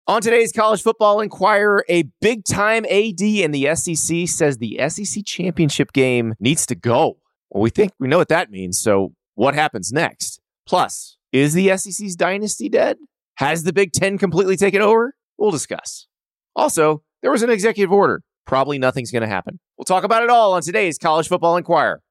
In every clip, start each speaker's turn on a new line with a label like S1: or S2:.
S1: On today's College Football Inquirer, a big-time AD in the SEC says the SEC championship game needs to go. Well, we think we know what that means, so what happens next? Plus, is the SEC's dynasty dead? Has the Big Ten completely taken over? We'll discuss. Also, there was an executive order. Probably nothing's going to happen. We'll talk about it all on today's College Football Inquirer.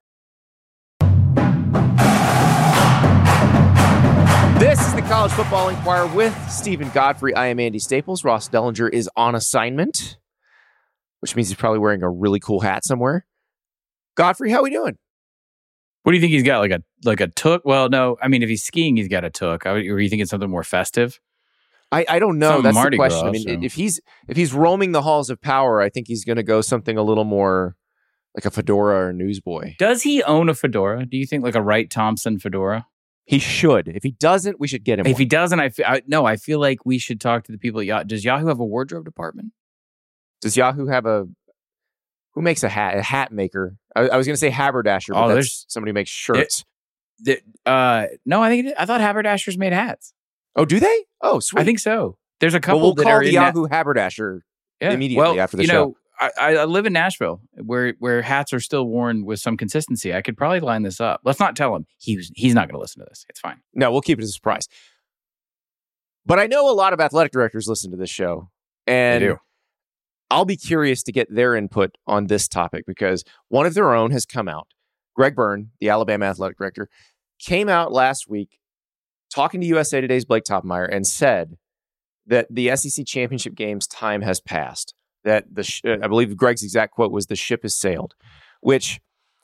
S1: This is the College Football Inquirer with Stephen Godfrey. I am Andy Staples. Ross Dellinger is on assignment, which means he's probably wearing a really cool hat somewhere. Godfrey, how we doing?
S2: What do you think he's got? Like a toque? Well, no. I mean, if he's skiing, he's got a toque. Or you think it's something more festive?
S1: I don't know. That's
S2: Mardi
S1: the question.
S2: Gras,
S1: I mean, if he's roaming the halls of power, I think he's going to go something a little more like a fedora or newsboy.
S2: Does he own a fedora? Do you think like a Wright Thompson fedora?
S1: He should. If he doesn't, we should get him
S2: If
S1: one.
S2: he doesn't, I feel like we should talk to the people at Yahoo. Does Yahoo have a wardrobe department?
S1: Does Yahoo have who makes a hat? A hat maker. I was going to say haberdasher, but that's somebody who makes shirts.
S2: No, I thought haberdashers made hats.
S1: Oh, do they? Oh, sweet.
S2: I think so. There's a couple
S1: we'll
S2: that
S1: call
S2: are
S1: the
S2: in
S1: Yahoo haberdasher immediately after the show.
S2: I live in Nashville, where hats are still worn with some consistency. I could probably line this up. Let's not tell him. He's not going to listen to this. It's fine.
S1: No, we'll keep it as a surprise. But I know a lot of athletic directors listen to this show, and
S2: they do.
S1: I'll be curious to get their input on this topic because one of their own has come out. Greg Byrne, the Alabama athletic director, came out last week talking to USA Today's Blake Toppmeyer and said that the SEC championship game's time has passed. That I believe Greg's exact quote was, "The ship has sailed," which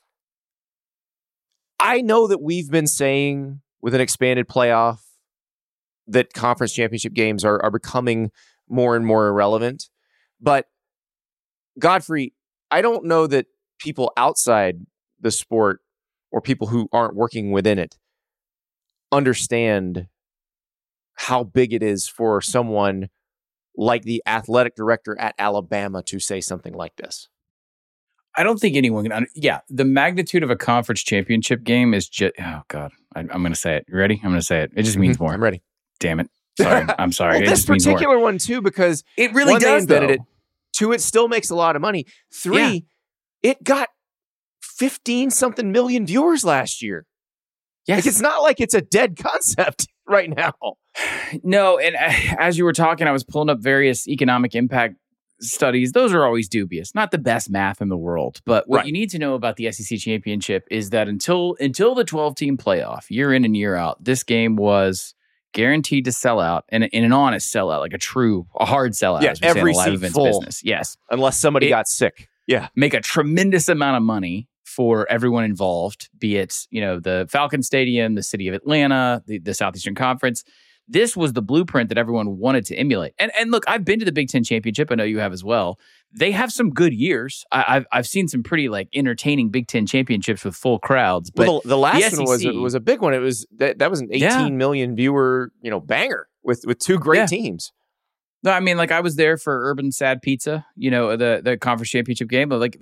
S1: I know that we've been saying with an expanded playoff that conference championship games are becoming more and more irrelevant. But Godfrey, I don't know that people outside the sport or people who aren't working within it understand how big it is for someone like the athletic director at Alabama to say something like this.
S2: I don't think anyone can. The magnitude of a conference championship game is just. Oh God, I'm going to say it. You ready? I'm going to say it. It just means more.
S1: I'm ready.
S2: Damn it. Sorry. I'm sorry.
S1: Well, this particular one too, because
S2: it really does.
S1: It. Two, it still makes a lot of money. Three, it got 15-something million viewers last year.
S2: Yes.
S1: Like, it's not like it's a dead concept right now.
S2: No, and as you were talking, I was pulling up various economic impact studies. Those are always dubious. Not the best math in the world. But what you need to know about the SEC championship is that until the 12-team playoff, year in and year out, this game was guaranteed to sell out, and in an honest sellout, like a hard sellout.
S1: Yeah, every seat full.
S2: Business. Yes.
S1: Unless somebody got sick. Yeah.
S2: Make a tremendous amount of money for everyone involved, be it, the Falcon Stadium, the city of Atlanta, the Southeastern Conference. This was the blueprint that everyone wanted to emulate. And look, I've been to the Big Ten Championship. I know you have as well. They have some good years. I've seen some pretty entertaining Big Ten championships with full crowds. But
S1: well, the last one was a big one. It was that was an 18 million viewer banger with two great teams.
S2: No, I mean, I was there for Urban Sad Pizza. The conference championship game. But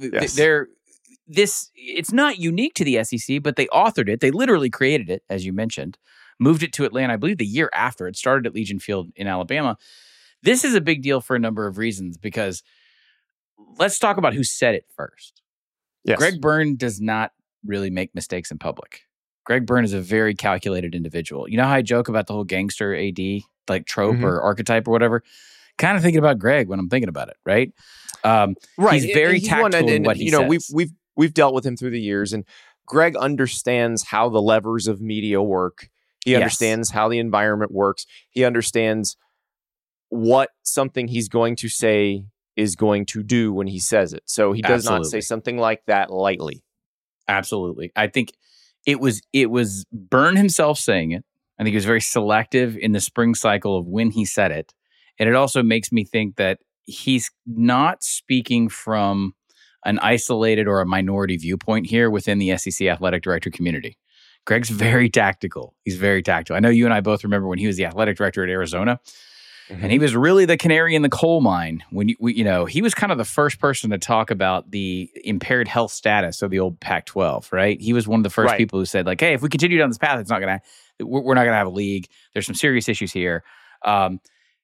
S2: it's not unique to the SEC, but they authored it. They literally created it, as you mentioned. Moved it to Atlanta, I believe, the year after. It started at Legion Field in Alabama. This is a big deal for a number of reasons because let's talk about who said it first.
S1: Yes.
S2: Greg Byrne does not really make mistakes in public. Greg Byrne is a very calculated individual. You know how I joke about the whole gangster AD trope or archetype or whatever? Kind of thinking about Greg when I'm thinking about it, right?
S1: Right.
S2: He's very tactful in what he says.
S1: We've dealt with him through the years, and Greg understands how the levers of media work. He understands how the environment works. He understands what something he's going to say is going to do when he says it. So he does not say something like that lightly.
S2: Absolutely. I think it was Byrne himself saying it. I think he was very selective in the spring cycle of when he said it. And it also makes me think that he's not speaking from an isolated or a minority viewpoint here within the SEC athletic director community. Greg's very tactical. He's very tactical. I know you and I both remember when he was the athletic director at Arizona, and he was really the canary in the coal mine. When he was kind of the first person to talk about the impaired health status of the old Pac-12, right? He was one of the first people who said, hey, if we continue down this path, we're not going to have a league. There's some serious issues here.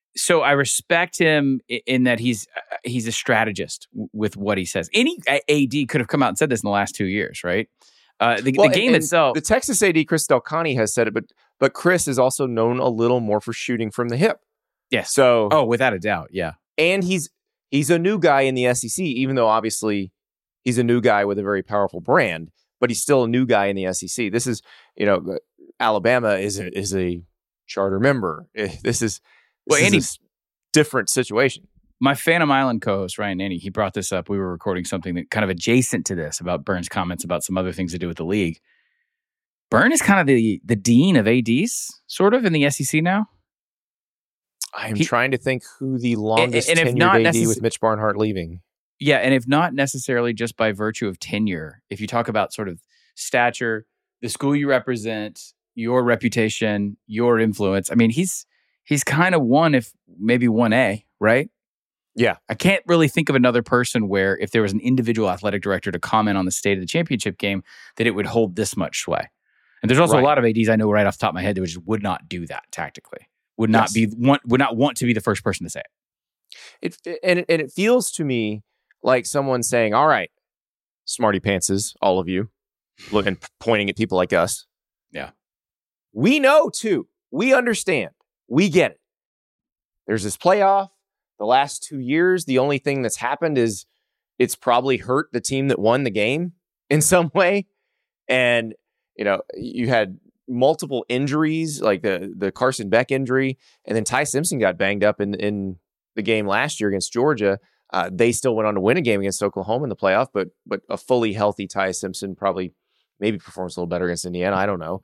S2: So I respect him in that he's a strategist with what he says. Any AD could have come out and said this in the last 2 years, right? The game itself.
S1: The Texas AD, Chris Del Conte, has said it, but Chris is also known a little more for shooting from the hip.
S2: Yes.
S1: So,
S2: without a doubt, yeah.
S1: And he's a new guy in the SEC, even though obviously he's a new guy with a very powerful brand, but he's still a new guy in the SEC. This is, Alabama is a charter member. This is a different situation.
S2: My Phantom Island co-host, Ryan Nanny, he brought this up. We were recording something that kind of adjacent to this about Byrne's comments about some other things to do with the league. Byrne is kind of the dean of ADs, sort of, in the SEC now.
S1: I'm trying to think who the longest tenured AD with Mitch Barnhart leaving.
S2: Yeah, and if not necessarily just by virtue of tenure, if you talk about sort of stature, the school you represent, your reputation, your influence, I mean, he's kind of one, if maybe 1A, right?
S1: Yeah.
S2: I can't really think of another person where if there was an individual athletic director to comment on the state of the championship game, that it would hold this much sway. And there's also a lot of ADs I know right off the top of my head that just would not do that tactically. Would not want to be the first person to say it.
S1: It feels to me like someone saying, "All right, smarty pantses, all of you," and pointing at people like us.
S2: Yeah.
S1: We know too. We understand. We get it. There's this playoff. The last 2 years, the only thing that's happened is it's probably hurt the team that won the game in some way. And, you had multiple injuries, like the Carson Beck injury, and then Ty Simpson got banged up in the game last year against Georgia. They still went on to win a game against Oklahoma in the playoff, but a fully healthy Ty Simpson maybe performs a little better against Indiana. I don't know.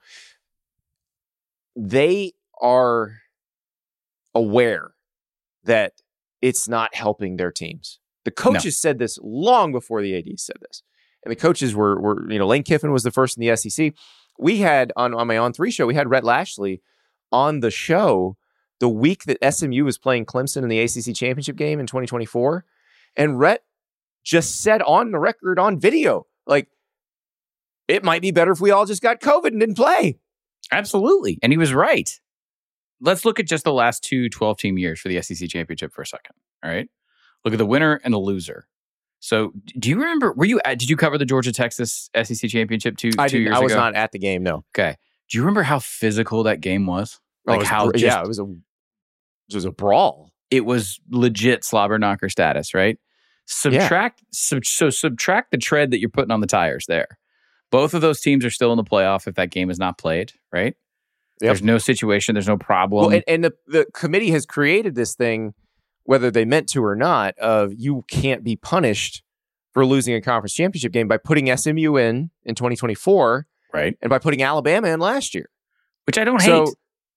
S1: They are aware that it's not helping their teams. The coaches said this long before the ADs said this. And the coaches were Lane Kiffin was the first in the SEC. We had, on my On3 show, we had Rhett Lashley on the show the week that SMU was playing Clemson in the ACC championship game in 2024. And Rhett just said on the record, on video, like, it might be better if we all just got COVID and didn't play.
S2: Absolutely. And he was right. Let's look at just the last 2 12-team years for the SEC championship for a second. All right. Look at the winner and the loser. So do you remember, did you cover the Georgia-Texas SEC championship two years ago?
S1: I was not at the game, no.
S2: Okay. Do you remember how physical that game was?
S1: Like it was a brawl.
S2: It was legit slobber knocker status, right? Subtract the tread that you're putting on the tires there. Both of those teams are still in the playoff if that game is not played, right? Yep. There's no situation. There's no problem.
S1: Well, and the committee has created this thing, whether they meant to or not, of you can't be punished for losing a conference championship game by putting SMU in 2024,
S2: right?
S1: And by putting Alabama in last year.
S2: Which I don't hate.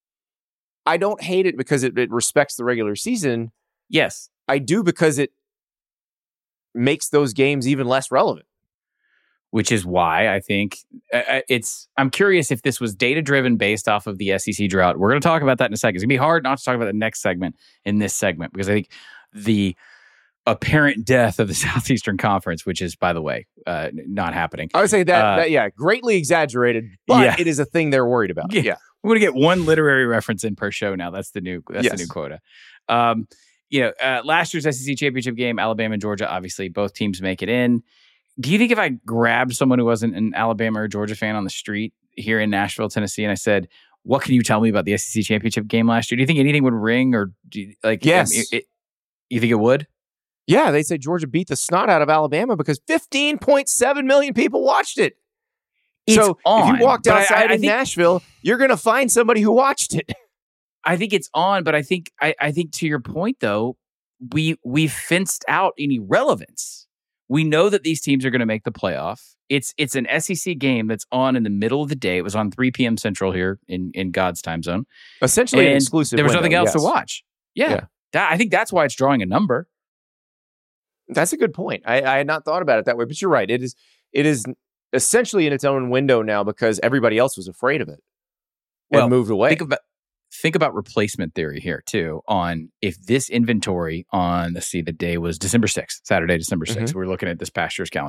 S1: I don't hate it because it respects the regular season.
S2: Yes.
S1: I do because it makes those games even less relevant.
S2: Which is why I think I'm curious if this was data-driven based off of the SEC drought. We're going to talk about that in a second. It's going to be hard not to talk about the next segment in this segment because I think the apparent death of the Southeastern Conference, which is, by the way, not happening.
S1: I would say that greatly exaggerated, but it is a thing they're worried about. Yeah.
S2: We're going to get one literary reference in per show now. That's the new quota. Last year's SEC championship game, Alabama and Georgia, obviously both teams make it in. Do you think if I grabbed someone who wasn't an Alabama or Georgia fan on the street here in Nashville, Tennessee, and I said, what can you tell me about the SEC championship game last year? Do you think anything would ring or
S1: yes.
S2: You think it would?
S1: Yeah, they say Georgia beat the snot out of Alabama because 15.7 million people watched it. If you walked outside in Nashville, you're going to find somebody who watched it.
S2: I think it's on, but I think to your point though, we've fenced out any relevance. We know that these teams are going to make the playoff. It's an SEC game that's on in the middle of the day. It was on 3 p.m. Central here in God's time zone.
S1: Essentially an exclusive
S2: There was
S1: window,
S2: nothing else to watch. Yeah. I think that's why it's drawing a number.
S1: That's a good point. I had not thought about it that way, but you're right. It is essentially in its own window now because everybody else was afraid of it and moved away.
S2: Think about replacement theory here too on if this inventory on, the day was December 6th, Saturday, December 6th. We're looking at this past year's calendar.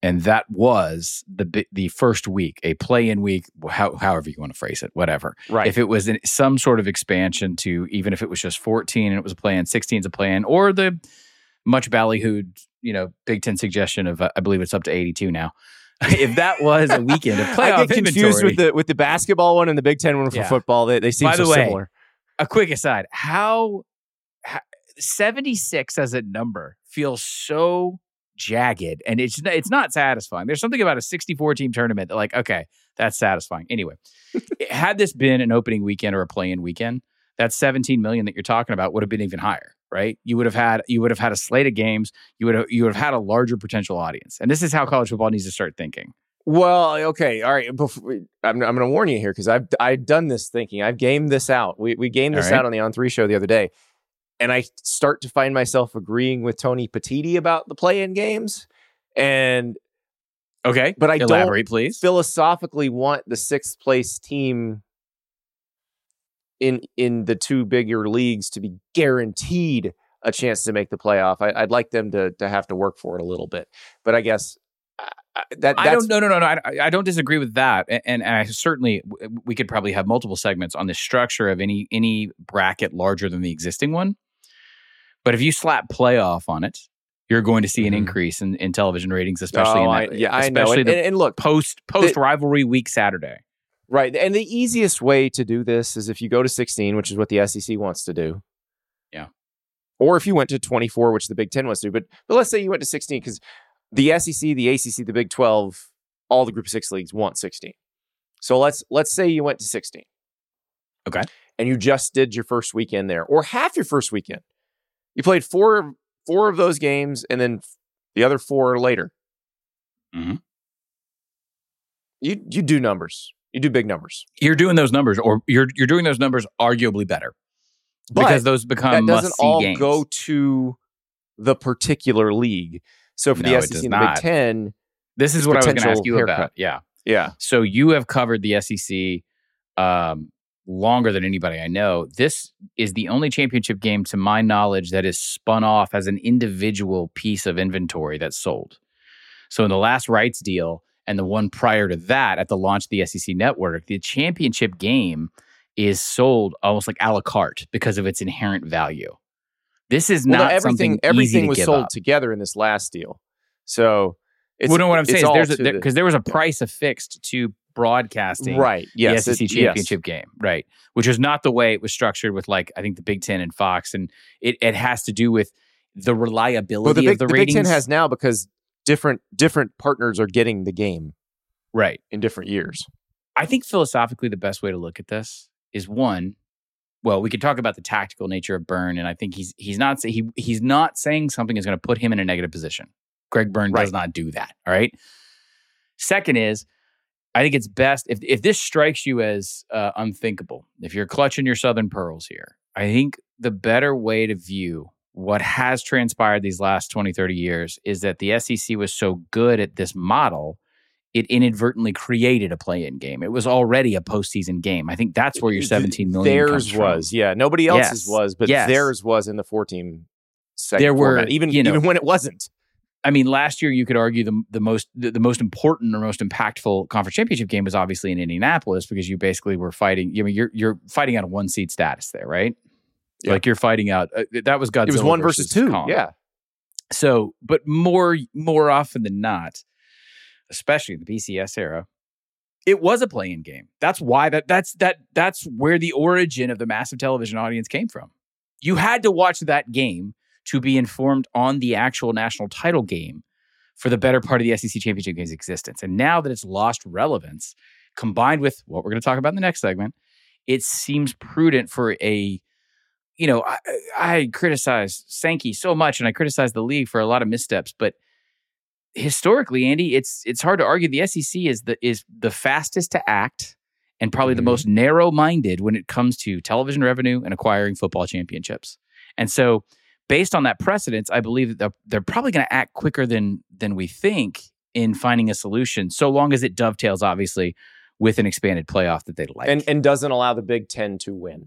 S2: And that was the first week, a play-in week, however you want to phrase it, whatever.
S1: Right.
S2: If it was some sort of expansion to, even if it was just 14 and it was a play-in, 16 is a play-in, or the much ballyhooed, Big Ten suggestion of, I believe it's up to 82 now. If that was a weekend of playoff
S1: I get confused
S2: inventory,
S1: with the basketball one and the Big Ten one for football. They seem
S2: By the
S1: so
S2: way,
S1: similar.
S2: A quick aside, how 76 as a number feels so jagged, and it's not satisfying. There's something about a 64-team tournament that, like, okay, that's satisfying. Anyway, had this been an opening weekend or a play-in weekend, that 17 million that you're talking about would have been even higher, right? You would have had a slate of games. You would have had a larger potential audience, and this is how college football needs to start thinking.
S1: Well, okay, all right. I'm going to warn you here because I've done this thinking. I've gamed this out. We gamed this out on the On3 show the other day. And I start to find myself agreeing with Tony Petitti about the play-in games. And
S2: okay,
S1: but I
S2: elaborate,
S1: don't
S2: please.
S1: Philosophically want the sixth place team in the two bigger leagues to be guaranteed a chance to make the playoff. I'd like them to have to work for it a little bit. But I guess No.
S2: I don't disagree with that, and I certainly we could probably have multiple segments on the structure of any bracket larger than the existing one. But if you slap playoff on it, you're going to see an increase in television ratings, especially
S1: I know. And look,
S2: post rivalry week Saturday,
S1: right? And the easiest way to do this is if you go to 16, which is what the SEC wants to do.
S2: Yeah.
S1: Or if you went to 24, which the Big Ten wants to do, but let's say you went to 16 because the SEC, the ACC, the Big 12, all the Group of 6 leagues want 16. So let's say you went to 16.
S2: Okay.
S1: And you just did your first weekend there, or half your first weekend. You played four of those games, and then the other 4 later.
S2: Mm-hmm.
S1: You do numbers. You do big numbers.
S2: You're doing those numbers, or you're doing those numbers arguably better, because those become must-see games. That doesn't all
S1: go to the particular league. So for the SEC and the Big Ten,
S2: this is what I was going to ask you
S1: haircut.
S2: about. Yeah.
S1: Yeah.
S2: So you have covered the SEC longer than anybody I know. This is the only championship game, to my knowledge, that is spun off as an individual piece of inventory that's sold. So in the last rights deal and the one prior to that at the launch of the SEC network, the championship game is sold almost like a la carte because of its inherent value. This is not
S1: everything was sold
S2: up.
S1: Together in this last deal. So it's,
S2: what I'm saying is because there was a price affixed to broadcasting the SEC championship game, right? Which is not the way it was structured with, like, I think the Big Ten and Fox, and it has to do with the reliability of the ratings.
S1: The Big Ten has now because different partners are getting the game
S2: right
S1: in different years.
S2: I think philosophically the best way to look at this is one. Well, we could talk about the tactical nature of Byrne, and I think he's not saying something is going to put him in a negative position. Greg Byrne does not do that. All right. Second is, I think it's best if this strikes you as unthinkable, if you're clutching your Southern pearls here, I think the better way to view what has transpired these last 20, 30 years is that the SEC was so good at this model, it inadvertently created a play-in game. It was already a postseason game. I think that's where your 17 million comes from.
S1: Theirs was, yeah. Nobody else's was, but theirs was in the 4-team segment format, even when it wasn't.
S2: I mean, last year you could argue the most important or most impactful conference championship game was obviously in Indianapolis, because you basically were fighting. I mean, you're fighting out a 1-seed status there, right? Yeah. Like you're fighting out. That was Godzilla.
S1: It was 1 versus 2.
S2: Kong.
S1: Yeah.
S2: So, but more often than not, especially in the BCS era, it was a play-in game. That's why that's where the origin of the massive television audience came from. You had to watch that game to be informed on the actual national title game for the better part of the SEC championship game's existence. And now that it's lost relevance, combined with what we're going to talk about in the next segment, it seems prudent for I criticize Sankey so much, and I criticize the league for a lot of missteps, but historically, Andy, it's hard to argue the SEC is the fastest to act and probably the most narrow-minded when it comes to television revenue and acquiring football championships. And so, based on that precedence, I believe that they're probably going to act quicker than we think in finding a solution, so long as it dovetails, obviously, with an expanded playoff that they'd like.
S1: And doesn't allow the Big Ten to win.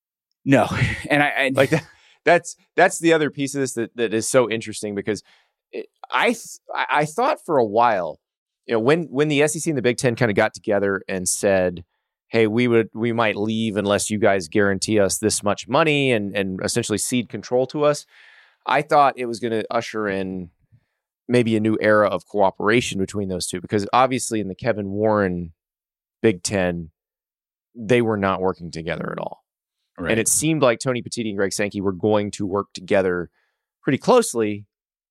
S2: No. And I
S1: like that. That's the other piece of this that is so interesting, because I thought for a while, when the SEC and the Big Ten kind of got together and said, hey, we might leave unless you guys guarantee us this much money and essentially cede control to us. I thought it was going to usher in maybe a new era of cooperation between those two, because obviously in the Kevin Warren Big Ten, they were not working together at all. Right. And it seemed like Tony Petitti and Greg Sankey were going to work together pretty closely.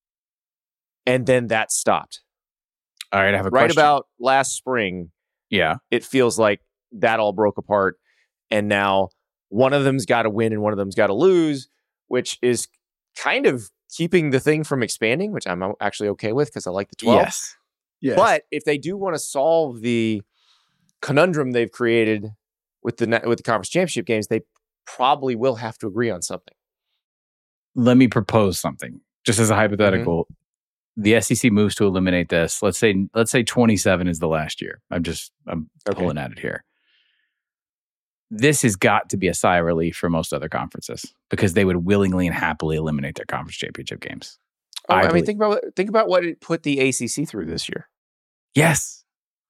S1: And then that stopped.
S2: All right, I have a question.
S1: Right about last spring, it feels like that all broke apart. And now one of them's got to win and one of them's got to lose, which is kind of keeping the thing from expanding, which I'm actually okay with because I like the 12.
S2: Yes.
S1: But if they do want to solve the conundrum they've created with the conference championship games, they probably will have to agree on something.
S2: Let me propose something, just as a hypothetical. Mm-hmm. The SEC moves to eliminate this. Let's say 27 is the last year. I'm pulling at it here. This has got to be a sigh of relief for most other conferences because they would willingly and happily eliminate their conference championship games.
S1: I mean, think about what it put the ACC through this year.
S2: Yes.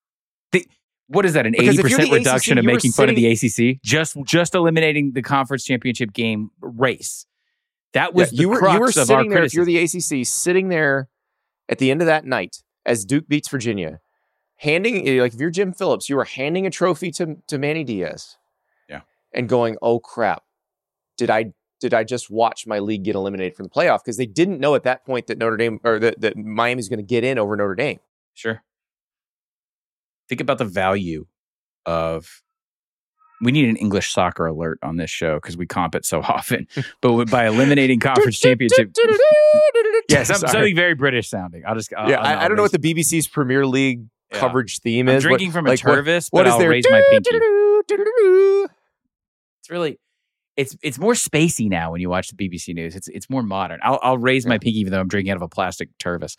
S2: What is that? An 80% reduction of making fun of the ACC? Just eliminating the conference championship game race. That was the crux of our criticism.
S1: If you're the ACC, sitting there at the end of that night as Duke beats Virginia, if you're Jim Phillips, you were handing a trophy to Manny Diaz. And going, oh crap, did I just watch my league get eliminated from the playoff? Because they didn't know at that point that Notre Dame or that Miami's going to get in over Notre Dame.
S2: Sure. Think about the value of. We need an English soccer alert on this show because we comp it so often. But by eliminating conference championship, something very British sounding. I
S1: don't know what the BBC's Premier League coverage theme is.
S2: I'm drinking from a Tervis, but I'll raise my pinky. It's really, it's more spacey now when you watch the BBC News. It's more modern. I'll raise my pinky even though I'm drinking out of a plastic Tervis.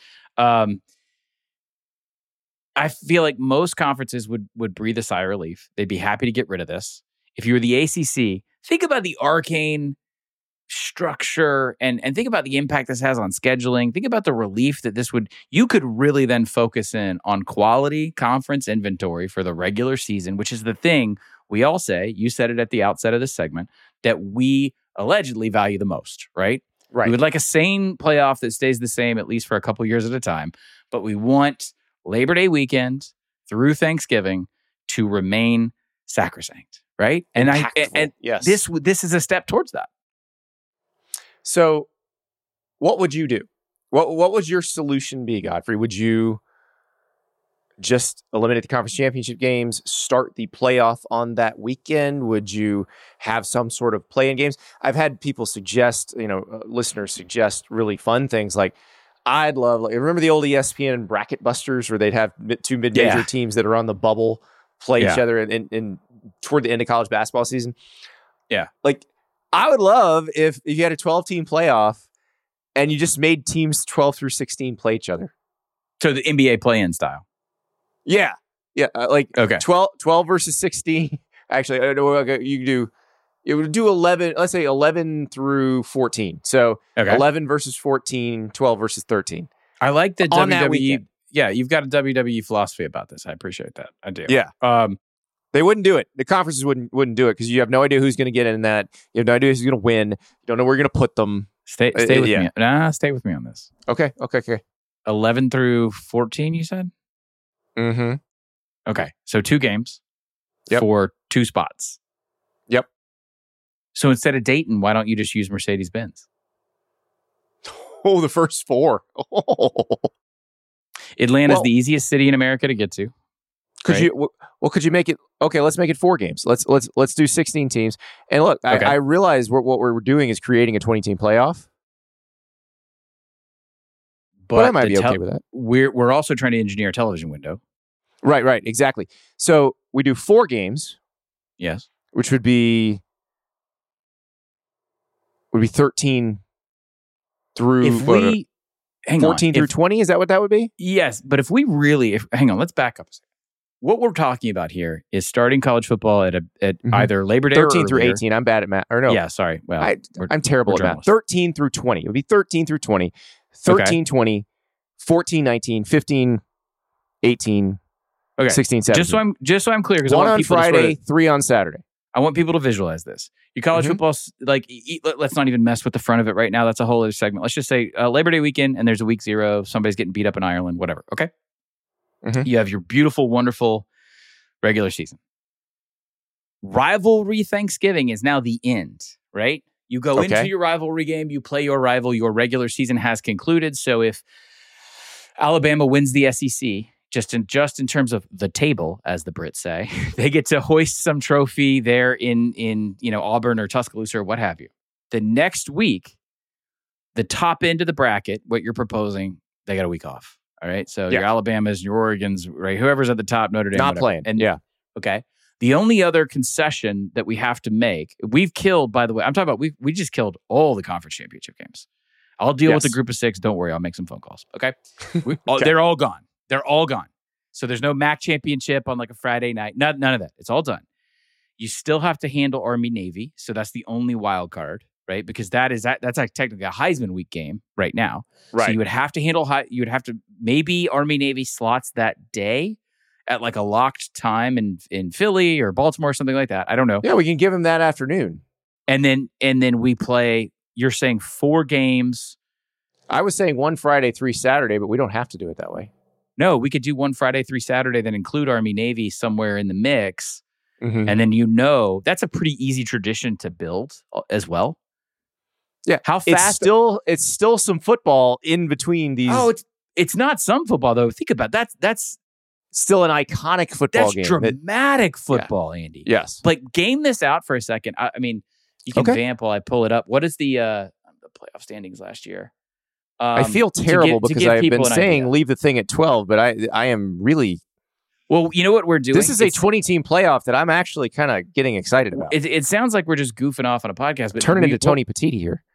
S2: I feel like most conferences would breathe a sigh of relief. They'd be happy to get rid of this. If you were the ACC, think about the arcane structure and think about the impact this has on scheduling. Think about the relief that you could really then focus in on quality conference inventory for the regular season, which is the thing we all say, you said it at the outset of this segment, that we allegedly value the most, right?
S1: Right.
S2: We would like a sane playoff that stays the same at least for a couple years at a time, but we want Labor Day weekend through Thanksgiving to remain sacrosanct, right? And
S1: yes.
S2: This is a step towards that.
S1: So what would you do? What would your solution be, Godfrey? Would you just eliminate the conference championship games, start the playoff on that weekend? Would you have some sort of play-in games? I've had people suggest, listeners suggest really fun things like, I'd love, remember the old ESPN bracket busters where they'd have two mid-major teams that are on the bubble play each other in toward the end of college basketball season?
S2: Yeah.
S1: I would love if you had a 12-team playoff and you just made teams 12 through 16 play each other.
S2: So the NBA play-in style.
S1: Yeah. Yeah.
S2: Okay.
S1: 12 versus 16. Actually, you would do 11, let's say 11 through 14. So 11 versus 14, 12 versus 13.
S2: I like the WWE. Yeah, you've got a WWE philosophy about this. I appreciate that. I do.
S1: Yeah. They wouldn't do it. The conferences wouldn't do it because you have no idea who's going to get in that. You have no idea who's going to win. You don't know where you're going to put them.
S2: Stay with me. Stay with me on this.
S1: Okay.
S2: 11 through 14, you said?
S1: Mm-hmm.
S2: Okay. So 2 games for 2 spots.
S1: Yep.
S2: So instead of Dayton, why don't you just use Mercedes-Benz?
S1: Oh, the first 4.
S2: Atlanta's the easiest city in America to get to.
S1: Could you make it? Okay, let's make it 4 games. Let's do 16 teams. And look, I realize what we're doing is creating a 20-team playoff. But I might be okay with that.
S2: We're also trying to engineer a television window.
S1: Right, exactly. So we do 4 games.
S2: Yes.
S1: Which would be 13 through 14 through 20. Is that what that would be?
S2: Yes, but if we really, hang on, let's back up a second. What we're talking about here is starting college football at either Labor Day
S1: 13
S2: or
S1: through 18. I'm bad at math. Or no.
S2: Yeah, sorry. Well,
S1: I'm terrible at math. 13 through 20. It would be 13 through 20. 13, 20, 14, 19, 15, 18,
S2: Okay.
S1: 16, 17.
S2: Just so I'm clear, because
S1: One on Friday, 3 on Saturday.
S2: I want people to visualize this. Your college football, like, let's not even mess with the front of it right now. That's a whole other segment. Let's just say Labor Day weekend, and there's a week 0. Somebody's getting beat up in Ireland, whatever. Okay. You have your beautiful, wonderful regular season. Rivalry Thanksgiving is now the end, right? You go into your rivalry game, you play your rival, your regular season has concluded. So if Alabama wins the SEC, just in terms of the table, as the Brits say, they get to hoist some trophy there in Auburn or Tuscaloosa or what have you. The next week, the top end of the bracket, what you're proposing, they got a week off. All right. So your Alabamas, your Oregons, right? Whoever's at the top, Notre Dame.
S1: Not playing.
S2: And okay. The only other concession that we have to make, we've killed, by the way, I'm talking about, we just killed all the conference championship games. I'll deal with the group of 6. Don't worry. I'll make some phone calls. Okay. They're all gone. They're all gone. So there's no MAC championship on like a Friday night. None of that. It's all done. You still have to handle Army Navy. So that's the only wild card, right? Because that's like technically a Heisman week game right now.
S1: Right.
S2: So you would have to handle, maybe Army Navy slots that day at like a locked time in Philly or Baltimore or something like that. I don't know.
S1: Yeah, we can give him that afternoon.
S2: And then we play, you're saying 4 games.
S1: I was saying 1 Friday, 3 Saturday, but we don't have to do it that way.
S2: No, we could do 1 Friday, 3 Saturday, then include Army Navy somewhere in the mix. And then that's a pretty easy tradition to build as well.
S1: Yeah.
S2: How fast?
S1: It's still some football in between these.
S2: Oh, it's not some football though. Think about it. That's
S1: still an iconic football game.
S2: That's dramatic football, Andy.
S1: Yes.
S2: Like, game this out for a second. I mean, you can vamp while I pull it up. What is the playoff standings last year?
S1: I feel terrible because I've been saying leave the thing at 12, but I am really...
S2: Well, you know what we're doing?
S1: This is a 20-team playoff that I'm actually kind of getting excited about.
S2: It sounds like we're just goofing off on a podcast, but
S1: turn it into Tony Petiti here.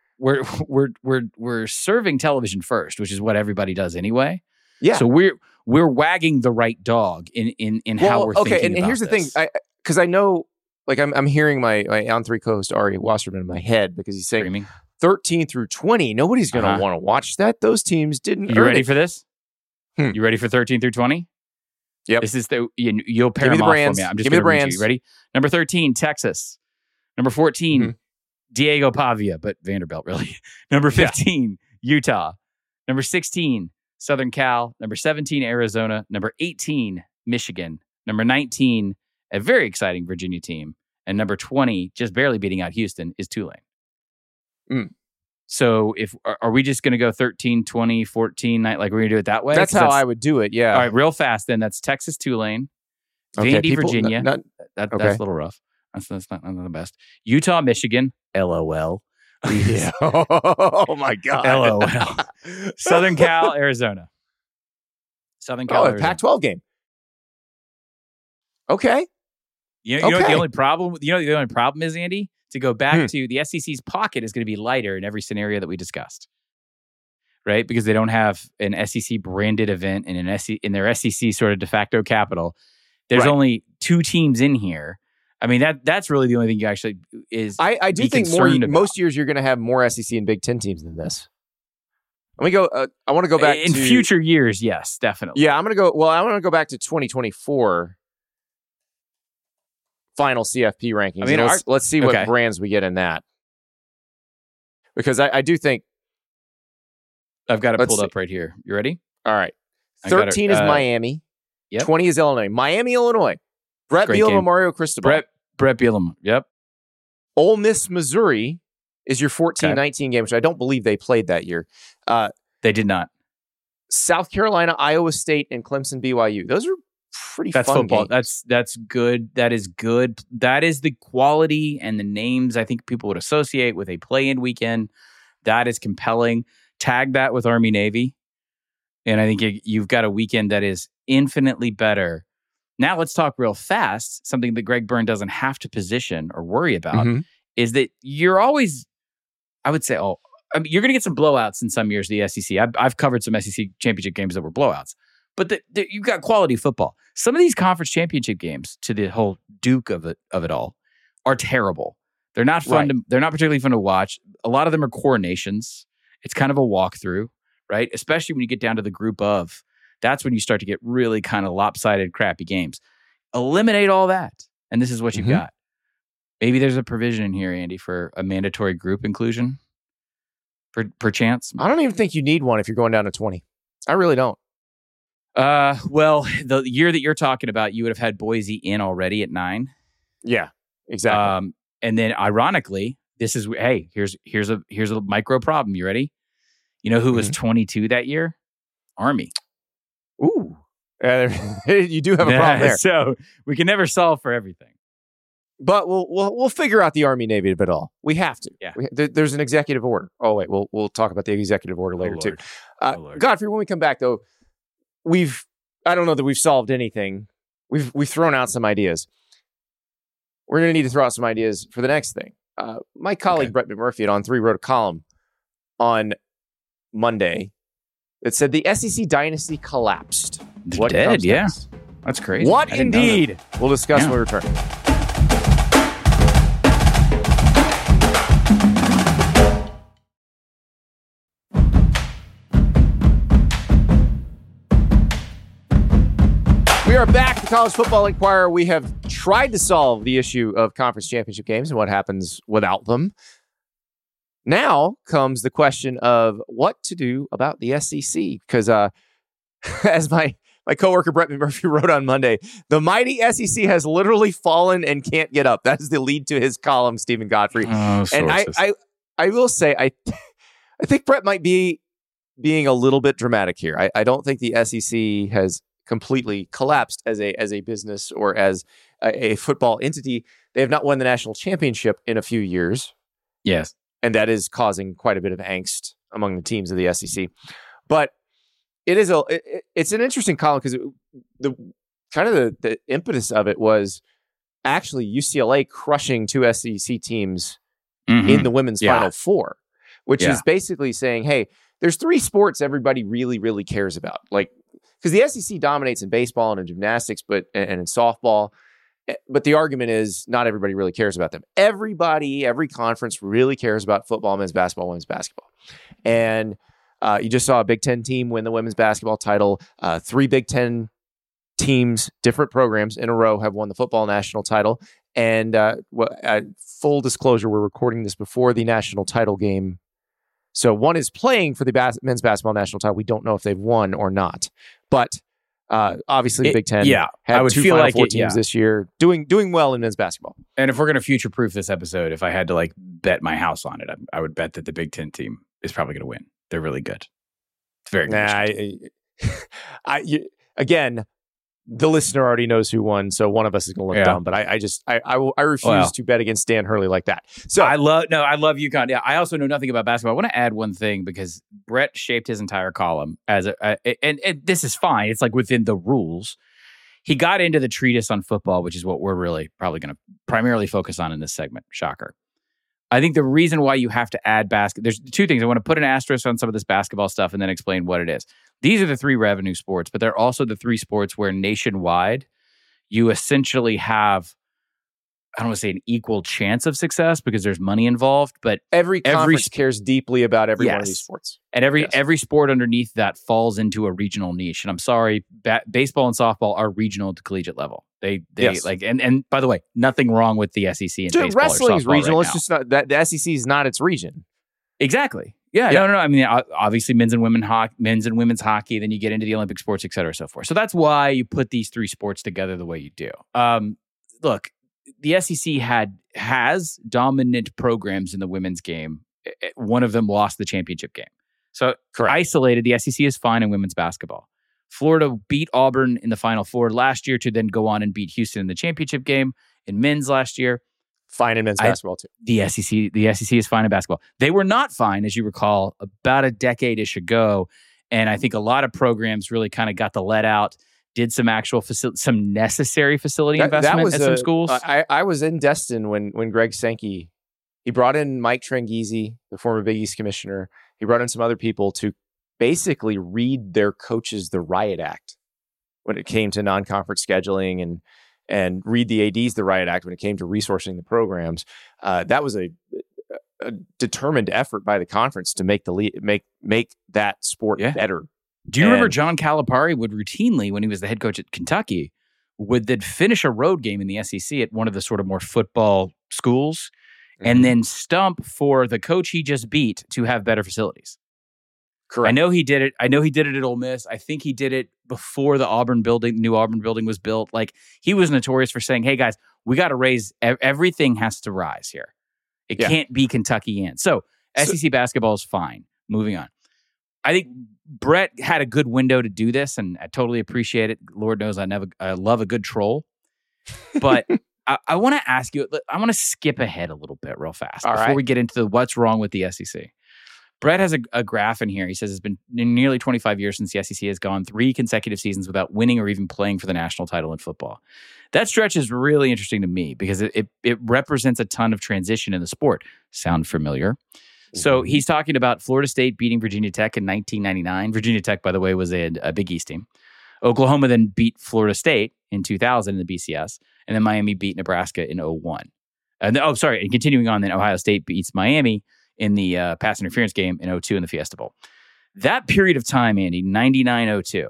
S2: We're serving television first, which is what everybody does anyway.
S1: Yeah.
S2: So we're wagging the right dog in how we're thinking. Okay,
S1: and here's the thing, because I know, like, I'm hearing my On 3 co-host Ari Wasserman in my head because he's saying
S2: Screaming.
S1: 13 through 20. Nobody's going to want to watch that. Those teams didn't.
S2: You ready for this? You ready for 13 through 20?
S1: Yep.
S2: This is you'll pair them off for me. I'm just going to read you. Ready? Number 13, Texas. Number 14, Diego Pavia, but Vanderbilt, really. Number 15, Utah. Number 16, Southern Cal. Number 17, Arizona. Number 18, Michigan. Number 19, a very exciting Virginia team. And number 20, just barely beating out Houston, is Tulane. So are we just going to go 13, 20, 14, like we're going to do it that way?
S1: That's how I would do it, yeah.
S2: All right, real fast then. That's Texas, Tulane, Vandy, Virginia. That's a little rough. That's not the best. Utah, Michigan, LOL.
S1: Yeah. Oh, my God.
S2: LOL. Southern Cal, Arizona. Southern Cal,
S1: Arizona. Pac-12 game. Okay.
S2: You know what the only problem is, Andy? To go back to the SEC's pocket is going to be lighter in every scenario that we discussed, right? Because they don't have an SEC branded event and in their SEC sort of de facto capital. There's only 2 teams in here. I mean, that's really the only thing you actually is.
S1: I do think most years you're going to have more SEC and Big Ten teams than this. Let me go. I want to go back
S2: in future years. Yes, definitely.
S1: Yeah, I'm going to go. Well, I want to go back to 2024. Final CFP rankings. I mean, let's see what brands we get in that. Because I do think...
S2: I've got it pulled up right here. You ready?
S1: All right. 13 is Miami. 20 is Illinois. Miami, Illinois. Brett Bielema, Mario Cristobal.
S2: Brett Bielema. Yep.
S1: Ole Miss, Missouri is your 14-19 game, which I don't believe they played that year.
S2: They did not.
S1: South Carolina, Iowa State, and Clemson, BYU. Those are pretty fun
S2: football.
S1: games.
S2: That's good. That is good. That is the quality and the names I think people would associate with a play-in weekend. That is compelling. Tag that with Army Navy, and I think you've got a weekend that is infinitely better. Now let's talk real fast. Something that Greg Byrne doesn't have to position or worry about is that you're always, I would say, you're going to get some blowouts in some years of the SEC. I've covered some SEC championship games that were blowouts. But you've got quality football. Some of these conference championship games, to the whole Duke of it all, are terrible. They're not fun. They're not particularly fun to watch. A lot of them are coronations. It's kind of a walkthrough, right? Especially when you get down to the group of. That's when you start to get really kind of lopsided, crappy games. Eliminate all that, and this is what you've got. Maybe there's a provision in here, Andy, for a mandatory group inclusion, per chance.
S1: I don't even think you need one if you're going down to 20. I really don't.
S2: Well, the year that you're talking about, you would have had Boise in already at 9.
S1: Yeah, exactly.
S2: And then, ironically, this is here's a micro problem. You ready? You know who was 22 that year? Army.
S1: Ooh, you do have a problem there.
S2: So we can never solve for everything.
S1: But we'll figure out the Army Navy of it all. We have to.
S2: Yeah.
S1: There's an executive order. Oh wait, we'll talk about the executive order later too. Godfrey, when we come back though, I don't know that we've solved anything. We've thrown out some ideas. We're going to need to throw out some ideas for the next thing. My colleague Brett McMurphy at On3 wrote a column on Monday that said the SEC dynasty collapsed.
S2: What dead? Yeah, that's crazy.
S1: What indeed? We'll discuss when we return. We are back. The College Football Inquirer. We have tried to solve the issue of conference championship games and what happens without them. Now comes the question of what to do about the SEC. Because as my coworker Brett McMurphy wrote on Monday, the mighty SEC has literally fallen and can't get up. That is the lead to his column, Stephen Godfrey. And I will say, I think Brett might be being a little bit dramatic here. I don't think the SEC has completely collapsed as a business or as a football entity. They have not won the national championship in a few years.
S2: Yes.
S1: And that is causing quite a bit of angst among the teams of the SEC. But it's an interesting column because the impetus of it was actually UCLA crushing 2 SEC teams in the women's Final Four, which is basically saying, hey, there's 3 sports everybody really, really cares about. Like, because the SEC dominates in baseball and in gymnastics, and in softball. But the argument is not everybody really cares about them. Every conference really cares about football, men's basketball, women's basketball. And you just saw a Big Ten team win the women's basketball title. 3 Big Ten teams, different programs in a row, have won the football national title. And full disclosure, we're recording this before the national title game. So one is playing for the men's basketball national title. We don't know if they've won or not. But obviously, Big Ten had 2 Final Four teams this year, doing well in men's basketball.
S2: And if we're going to future-proof this episode, if I had to bet my house on it, I would bet that the Big Ten team is probably going to win. They're really good. It's very good.
S1: Again, the listener already knows who won, so one of us is going to look dumb. But I refuse to bet against Dan Hurley like that. So
S2: I love UConn. Yeah, I also know nothing about basketball. I want to add one thing because Brett shaped his entire column as and this is fine. It's like within the rules. He got into the treatise on football, which is what we're really probably going to primarily focus on in this segment. Shocker. I think the reason why you have to add there's 2 things. I want to put an asterisk on some of this basketball stuff and then explain what it is. These are the 3 revenue sports, but they're also the 3 sports where nationwide you essentially have, I don't want to say an equal chance of success because there's money involved, but
S1: every conference cares deeply about every one of these sports.
S2: And every sport underneath that falls into a regional niche. And I'm sorry, baseball and softball are regional to collegiate level. They and by the way, nothing wrong with the SEC and baseball.
S1: Wrestling is regional.
S2: Right,
S1: it's just not that the SEC is not its region.
S2: Exactly. Yeah. No. I mean, obviously men's and women's hockey, then you get into the Olympic sports, et cetera, so forth. So that's why you put these 3 sports together the way you do. Look, the SEC has dominant programs in the women's game. One of them lost the championship game. So isolated, the SEC is fine in women's basketball. Florida beat Auburn in the Final Four last year to then go on and beat Houston in the championship game. In men's last year,
S1: fine in men's basketball too.
S2: The SEC is fine in basketball. They were not fine, as you recall, about a decade-ish ago. And I think a lot of programs really kind of got the let out, did some actual some necessary facility investment at some schools.
S1: I was in Destin when Greg Sankey, he brought in Mike Tranghese, the former Big East commissioner. He brought in some other people to basically read their coaches the riot act when it came to non-conference scheduling and read the ADs the riot act when it came to resourcing the programs. That was a determined effort by the conference to make make that sport better.
S2: Do you remember John Calipari would routinely, when he was the head coach at Kentucky, would then finish a road game in the SEC at one of the sort of more football schools and then stump for the coach he just beat to have better facilities?
S1: Correct.
S2: I know he did it. I know he did it at Ole Miss. I think he did it before the new Auburn building was built. Like, he was notorious for saying, hey guys, we got to raise, everything has to rise here. It can't be Kentucky in. So SEC basketball is fine. Moving on. I think Brett had a good window to do this, and I totally appreciate it. Lord knows I love a good troll. But I want to ask you, I want to skip ahead a little bit real fast before we get into what's wrong with the SEC. Brett has a graph in here. He says it's been nearly 25 years since the SEC has gone 3 consecutive seasons without winning or even playing for the national title in football. That stretch is really interesting to me because it represents a ton of transition in the sport. Sound familiar? So he's talking about Florida State beating Virginia Tech in 1999. Virginia Tech, by the way, was a Big East team. Oklahoma then beat Florida State in 2000 in the BCS, and then Miami beat Nebraska in 2001. And continuing on, then Ohio State beats Miami in the pass interference game in 2002 in the Fiesta Bowl. That period of time, Andy, 99-02,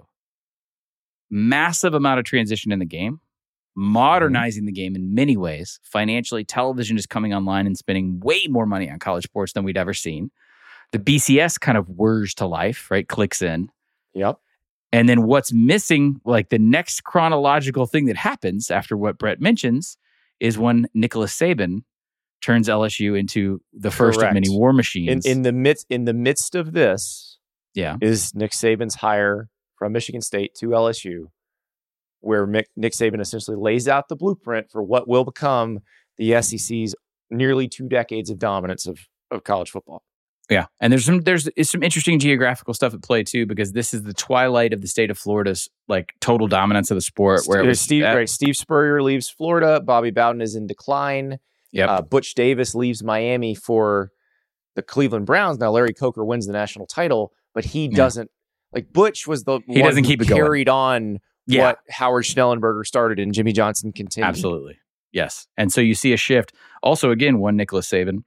S2: massive amount of transition in the game, modernizing the game in many ways. Financially, television is coming online and spending way more money on college sports than we'd ever seen. The BCS kind of whirs to life, right? Clicks in.
S1: Yep.
S2: And then what's missing, like the next chronological thing that happens after what Brett mentions, is when Nicholas Saban turns LSU into the first of many war machines.
S1: In the midst of this, is Nick Saban's hire from Michigan State to LSU, where Nick Saban essentially lays out the blueprint for what will become the SEC's nearly 2 decades of dominance of college football.
S2: Yeah, and there's some interesting geographical stuff at play too, because this is the twilight of the state of Florida's like total dominance of the sport. Where
S1: Steve Spurrier leaves Florida, Bobby Bowden is in decline.
S2: Yep.
S1: Butch Davis leaves Miami for the Cleveland Browns. Now Larry Coker wins the national title, but he doesn't. Like, Butch was the one
S2: doesn't keep it
S1: carried
S2: going.
S1: on what Howard Schnellenberger started and Jimmy Johnson continued.
S2: Absolutely. Yes. And so you see a shift. Also, again, one Nicholas Saban,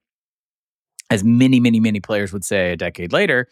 S2: as many, many, many players would say a decade later,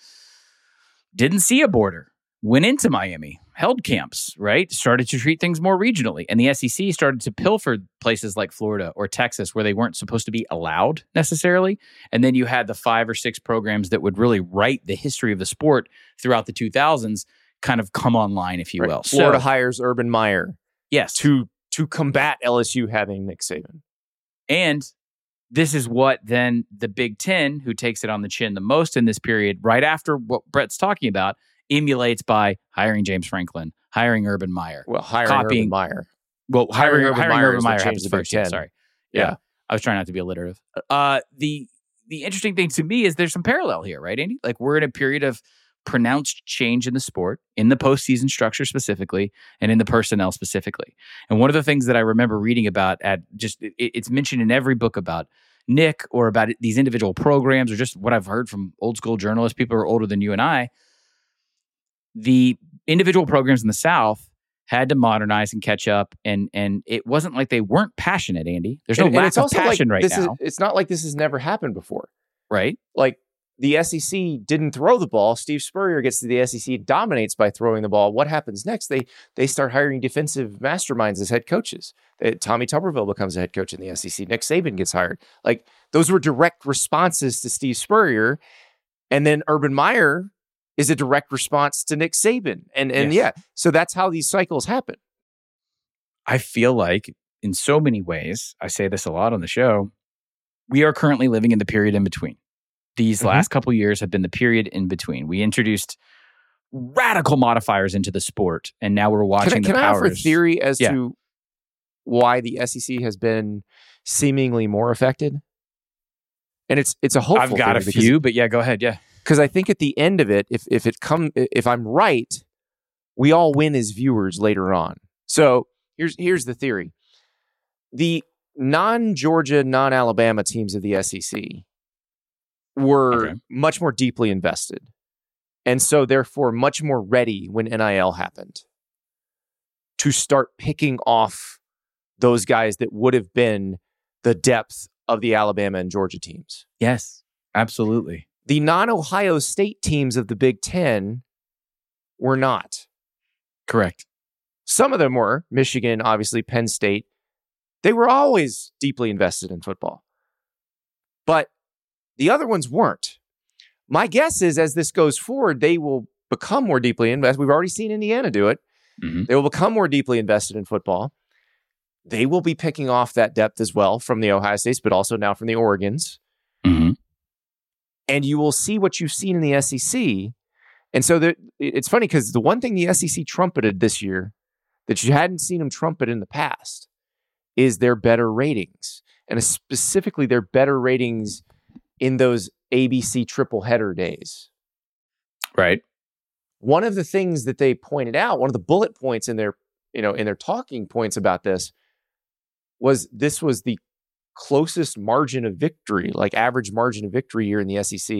S2: didn't see a border, went into Miami, held camps, right? Started to treat things more regionally. And the SEC started to pilfer places like Florida or Texas where they weren't supposed to be allowed necessarily. And then you had the 5 or 6 programs that would really write the history of the sport throughout the 2000s kind of come online, if you will.
S1: Florida hires Urban Meyer.
S2: Yes.
S1: To combat LSU having Nick Saban.
S2: And this is what then the Big Ten, who takes it on the chin the most in this period, right after what Brett's talking about, emulates by hiring James Franklin, hiring Urban Meyer.
S1: Well, hiring Urban Meyer.
S2: Well, hiring Urban Meyer
S1: happens
S2: the first. Sorry.
S1: Yeah.
S2: I was trying not to be alliterative. The interesting thing to me is there's some parallel here, right, Andy? Like, we're in a period of pronounced change in the sport, in the postseason structure specifically, and in the personnel specifically. And one of the things that I remember reading about it's mentioned in every book about Nick or about these individual programs, or just what I've heard from old school journalists, people who are older than you and I, the individual programs in the South had to modernize and catch up, and it wasn't like they weren't passionate, Andy. There's no lack of passion now.
S1: It's not like this has never happened before.
S2: Right?
S1: Like, the SEC didn't throw the ball. Steve Spurrier gets to the SEC, dominates by throwing the ball. What happens next? They start hiring defensive masterminds as head coaches. Tommy Tuberville becomes a head coach in the SEC. Nick Saban gets hired. Like, those were direct responses to Steve Spurrier. And then Urban Meyer is a direct response to Nick Saban. And so that's how these cycles happen.
S2: I feel like in so many ways, I say this a lot on the show, we are currently living in the period in between. These last couple years have been the period in between. We introduced radical modifiers into the sport, and now we're watching the powers.
S1: Can I offer a theory as to why the SEC has been seemingly more affected? And it's a hopeful
S2: I've got a few, but go ahead. Yeah.
S1: Because I think at the end of it, if I'm right, we all win as viewers later on. So here's the theory. The non-Georgia, non-Alabama teams of the SEC were much more deeply invested. And so therefore much more ready when NIL happened to start picking off those guys that would have been the depth of the Alabama and Georgia teams.
S2: Yes. Absolutely.
S1: The non-Ohio State teams of the Big Ten were not.
S2: Correct.
S1: Some of them were. Michigan, obviously, Penn State. They were always deeply invested in football. But the other ones weren't. My guess is as this goes forward, they will become more deeply invested. We've already seen Indiana do it.
S2: Mm-hmm.
S1: They will become more deeply invested in football. They will be picking off that depth as well from the Ohio States, but also now from the Oregons.
S2: Mm-hmm.
S1: And you will see what you've seen in the SEC. And so it's funny because the one thing the SEC trumpeted this year that you hadn't seen them trumpet in the past is their better ratings. And specifically their better ratings in those ABC triple header days.
S2: Right.
S1: One of the things that they pointed out, one of the bullet points in their talking points about this was the closest margin of victory, like average margin of victory year in the SEC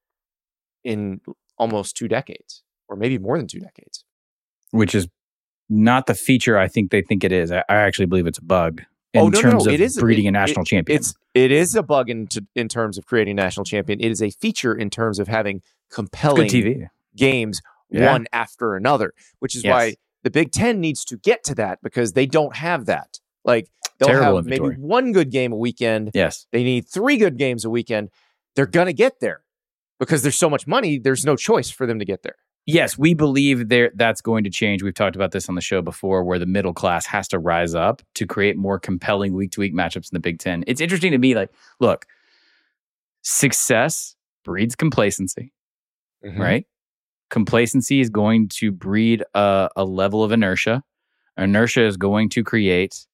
S1: in almost 2 decades, or maybe more than 2 decades.
S2: Which is not the feature I think they think it is. I actually believe it's a bug in terms of breeding a national champion.
S1: It is a bug in terms of creating a national champion. It is a feature in terms of having compelling
S2: good TV
S1: games one after another, which is why the Big Ten needs to get to that because they don't have that. Like they'll
S2: Terrible
S1: have
S2: inventory.
S1: maybe 1 good game a weekend.
S2: Yes.
S1: They need 3 good games a weekend. They're going to get there because there's so much money. There's no choice for them to get there.
S2: Yes, we believe that's going to change. We've talked about this on the show before, where the middle class has to rise up to create more compelling week-to-week matchups in the Big Ten. It's interesting to me, like, look, success breeds complacency, right? Complacency is going to breed a level of inertia. Inertia is going to create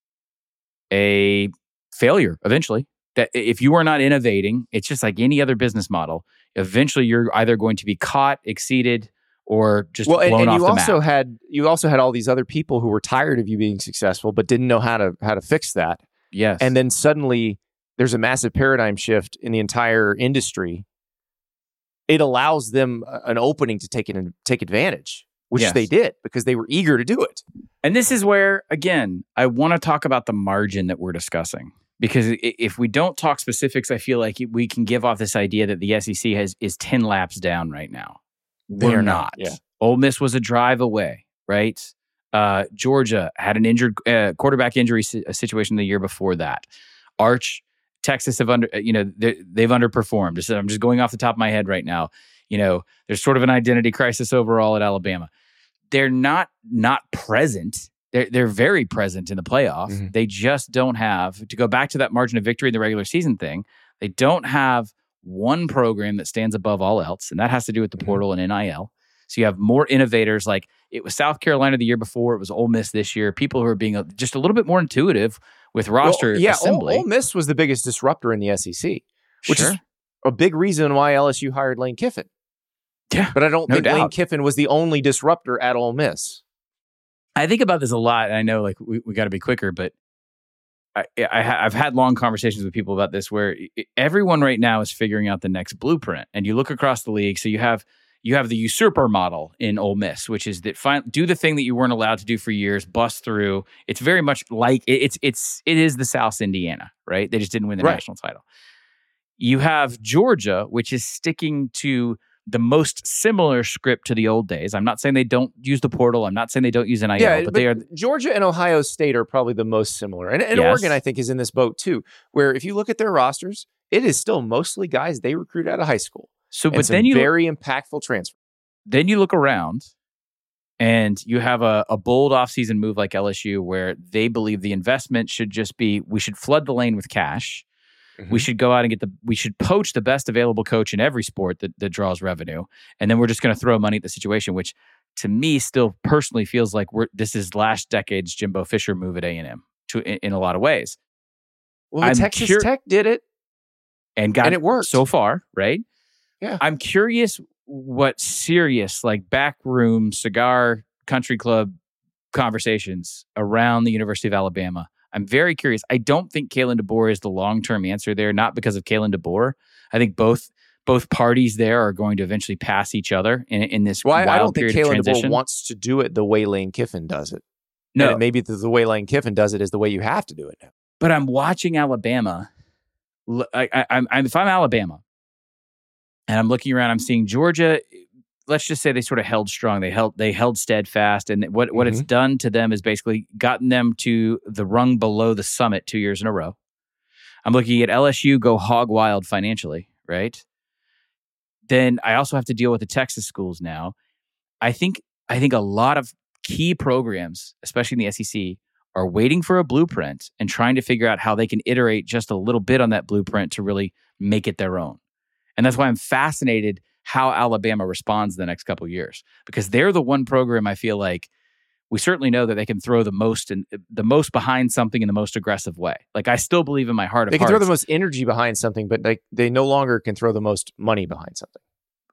S2: a failure eventually. That if you are not innovating, it's just like any other business model. Eventually, you're either going to be caught, exceeded, or just blown off the map.
S1: You also had all these other people who were tired of you being successful, but didn't know how to fix that.
S2: Yes.
S1: And then suddenly there's a massive paradigm shift in the entire industry. It allows them an opening to take advantage, which they did because they were eager to do it.
S2: And this is where, again, I want to talk about the margin that we're discussing. Because if we don't talk specifics, I feel like we can give off this idea that the SEC is 10 laps down right now. They're not.
S1: Yeah.
S2: Ole Miss was a drive away, right? Georgia had an injured quarterback injury situation the year before that. Texas have they've underperformed. I'm just going off the top of my head right now. There's sort of an identity crisis overall at Alabama. They're not present. They're very present in the playoff.
S1: Mm-hmm.
S2: They just don't have, to go back to that margin of victory in the regular season thing, they don't have one program that stands above all else, and that has to do with the portal and NIL. So you have more innovators. Like it was South Carolina the year before, it was Ole Miss this year. People who are being just a little bit more intuitive with roster assembly.
S1: Ole Miss was the biggest disruptor in the SEC, which is a big reason why LSU hired Lane Kiffin.
S2: Yeah,
S1: but I don't think Lane Kiffin was the only disruptor at Ole Miss.
S2: I think about this a lot, and I know like we got to be quicker, but I've had long conversations with people about this where everyone right now is figuring out the next blueprint. And you look across the league, so you have the usurper model in Ole Miss, which is that do the thing that you weren't allowed to do for years, bust through. It's very much like it is the South Indiana, right? They just didn't win the national title. You have Georgia, which is sticking to the most similar script to the old days. I'm not saying they don't use the portal. I'm not saying they don't use NIL, but they are.
S1: Georgia and Ohio State are probably the most similar. And Oregon, I think, is in this boat too, where if you look at their rosters, it is still mostly guys they recruit out of high school.
S2: So, but then
S1: very impactful transfer.
S2: Then you look around and you have a bold offseason move like LSU where they believe the investment should just be, we should flood the lane with cash. We should go out and we should poach the best available coach in every sport that draws revenue. And then we're just going to throw money at the situation, which to me still personally feels like this is last decade's Jimbo Fisher move at A&M in a lot of ways.
S1: Well, Texas Tech did it.
S2: And it worked so far, right?
S1: Yeah.
S2: I'm curious what serious like backroom cigar country club conversations around the University of Alabama. I'm very curious. I don't think Kalen DeBoer is the long-term answer there, not because of Kalen DeBoer. I think both parties there are going to eventually pass each other in this wild period of transition. I don't think Kalen DeBoer
S1: wants to do it the way Lane Kiffin does it.
S2: No.
S1: And maybe the way Lane Kiffin does it is the way you have to do it now.
S2: But I'm watching Alabama. If I'm Alabama, And I'm looking around, I'm seeing Georgia, let's just say they sort of held strong. They held steadfast. And what it's done to them is basically gotten them to the rung below the summit 2 years in a row. I'm looking at LSU go hog wild financially, right? Then I also have to deal with the Texas schools now. I think a lot of key programs, especially in the SEC, are waiting for a blueprint and trying to figure out how they can iterate just a little bit on that blueprint to really make it their own. And that's why I'm fascinated how Alabama responds the next couple of years, because they're the one program I feel like we certainly know that they can throw the most behind something in the most aggressive way. Like, I still believe in my heart of hearts.
S1: They can throw the most energy behind something, but they no longer can throw the most money behind something.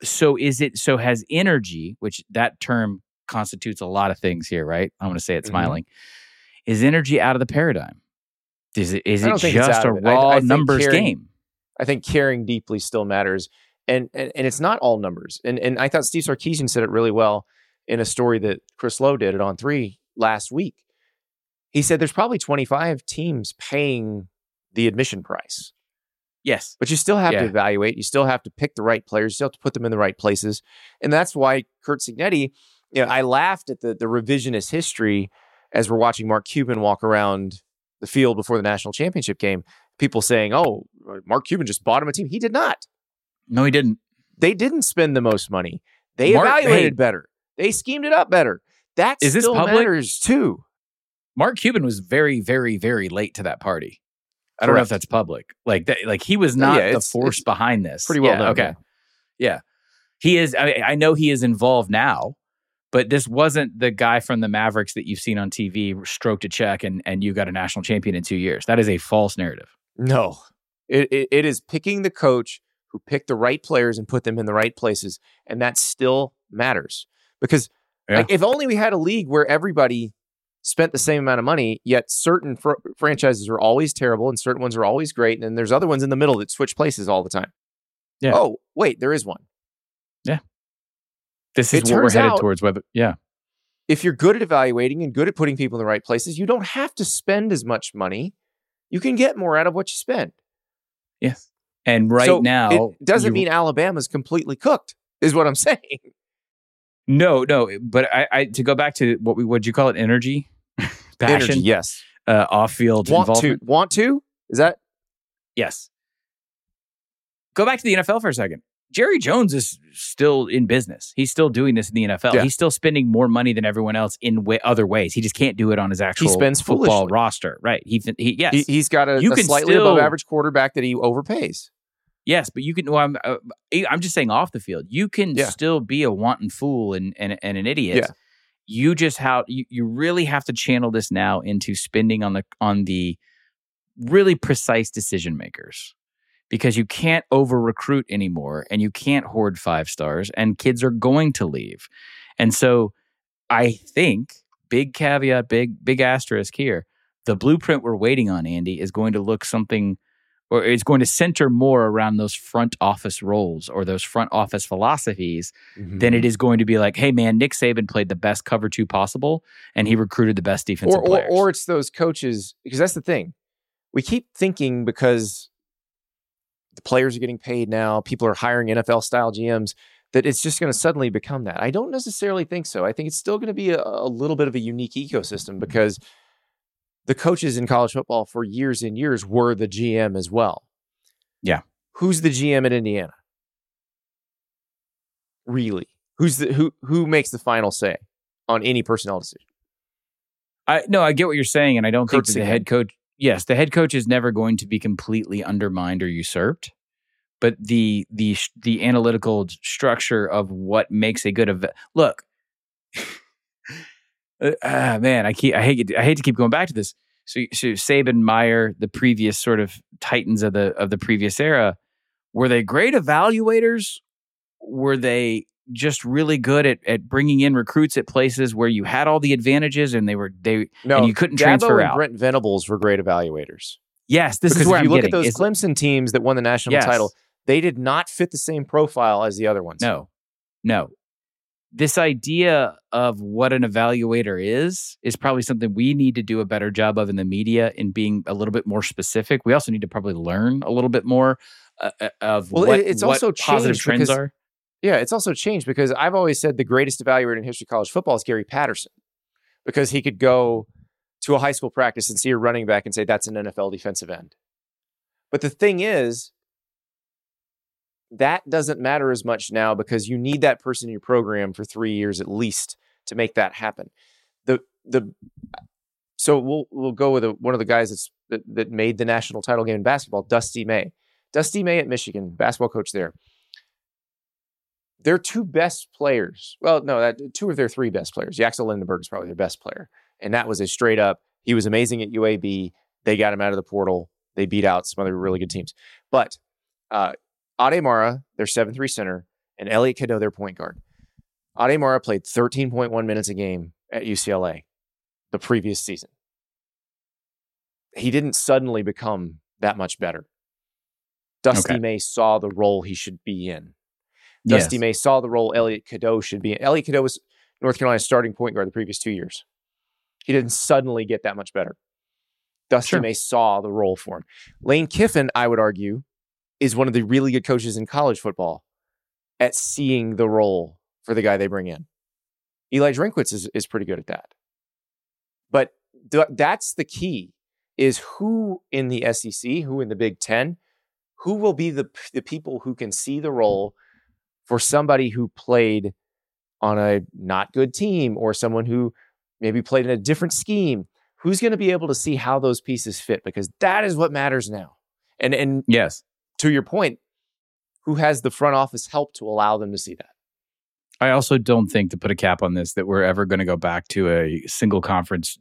S2: So has energy, which that term constitutes a lot of things here, right? I'm going to say it smiling. Is energy out of the paradigm? Is it just a raw numbers game?
S1: I think caring deeply still matters. And it's not all numbers. And I thought Steve Sarkisian said it really well in a story that Chris Lowe did at On3 last week. He said there's probably 25 teams paying the admission price.
S2: Yes.
S1: But you still have to evaluate. You still have to pick the right players. You still have to put them in the right places. And that's why Curt Cignetti, I laughed at the revisionist history as we're watching Mark Cuban walk around the field before the national championship game. People saying, oh, Mark Cuban just bought him a team. He did not.
S2: No, he didn't.
S1: They didn't spend the most money. They evaluated better. They schemed it up better. That still matters too.
S2: Mark Cuban was very, very, very late to that party. I don't know if that's public. Like he was not the force behind this.
S1: Pretty well known.
S2: Okay. Yeah. He is. I know he is involved now, but this wasn't the guy from the Mavericks that you've seen on TV stroked a check and you got a national champion in 2 years. That is a false narrative.
S1: No. It is picking the coach who picked the right players and put them in the right places. And that still matters. Because if only we had a league where everybody spent the same amount of money, yet certain franchises are always terrible and certain ones are always great. And then there's other ones in the middle that switch places all the time. Yeah. Oh, wait, there is one.
S2: Yeah. This is what we're headed towards.
S1: If you're good at evaluating and good at putting people in the right places, you don't have to spend as much money. You can get more out of what you spend.
S2: Yes. And now...
S1: It doesn't mean Alabama's completely cooked, is what I'm saying.
S2: No. But I to go back to what would you call it? Energy? Passion?
S1: Energy, yes.
S2: Off-field involvement?
S1: Want to? Is that?
S2: Yes. Go back to the NFL for a second. Jerry Jones is still in business. He's still doing this in the NFL. Yeah. He's still spending more money than everyone else in other ways. He just can't do it on his actual football roster. Right.
S1: He's got a slightly above average quarterback that he overpays.
S2: Yes, but you can. Well, I'm just saying off the field, you can still be a wanton fool and an idiot. Yeah. You just you really have to channel this now into spending on the really precise decision makers, because you can't over recruit anymore and you can't hoard 5 stars and kids are going to leave. And so I think big caveat, big asterisk here. The blueprint we're waiting on, Andy, is going to look something. Or it's going to center more around those front office roles or those front office philosophies than it is going to be like, hey, man, Nick Saban played the best cover 2 possible and he recruited the best defensive players.
S1: Or it's those coaches, because that's the thing. We keep thinking because the players are getting paid now, people are hiring NFL-style GMs, that it's just going to suddenly become that. I don't necessarily think so. I think it's still going to be a little bit of a unique ecosystem because the coaches in college football for years and years were the GM as well.
S2: Yeah.
S1: Who's the GM at Indiana? Really? Who makes the final say on any personnel decision?
S2: I get what you're saying, and I don't think that the head coach. Yes, the head coach is never going to be completely undermined or usurped, but the analytical structure of what makes a good look. Man, I hate to keep going back to this. So Saban, Meyer, the previous sort of titans of the previous era, were they great evaluators? Were they just really good at bringing in recruits at places where you had all the advantages and and you couldn't transfer out?
S1: Brent Venables were great evaluators.
S2: Yes, this is where I'm getting.
S1: If you look at those Clemson teams that won the national title, they did not fit the same profile as the other ones.
S2: No. this idea of what an evaluator is probably something we need to do a better job of in the media in being a little bit more specific. We also need to probably learn a little bit more of what
S1: also
S2: positive trends are.
S1: Yeah, it's also changed because I've always said the greatest evaluator in history of college football is Gary Patterson, because he could go to a high school practice and see a running back and say, that's an NFL defensive end. But the thing is, that doesn't matter as much now because you need that person in your program for 3 years at least to make that happen. So we'll go with one of the guys that made the national title game in basketball, Dusty May. Dusty May at Michigan, basketball coach there. Their two best players, two of their three best players. Yaxel Lindenberg is probably their best player. And that was a straight up, he was amazing at UAB. They got him out of the portal. They beat out some other really good teams. But Ademara, their 7-3 center, and Elliot Cadeau, their point guard. Ademara played 13.1 minutes a game at UCLA the previous season. He didn't suddenly become that much better. Dusty May saw the role he should be in. Dusty May saw the role Elliot Cadeau should be in. Elliot Cadeau was North Carolina's starting point guard the previous 2 years. He didn't suddenly get that much better. Dusty May saw the role for him. Lane Kiffin, I would argue, is one of the really good coaches in college football at seeing the role for the guy they bring in. Eli Drinkwitz is pretty good at that. But that's the key, is who in the SEC, who in the Big Ten, who will be the people who can see the role for somebody who played on a not good team or someone who maybe played in a different scheme. Who's going to be able to see how those pieces fit? Because that is what matters now. And
S2: yes,
S1: to your point, who has the front office help to allow them to see that?
S2: I also don't think, to put a cap on this, that we're ever going to go back to a single conference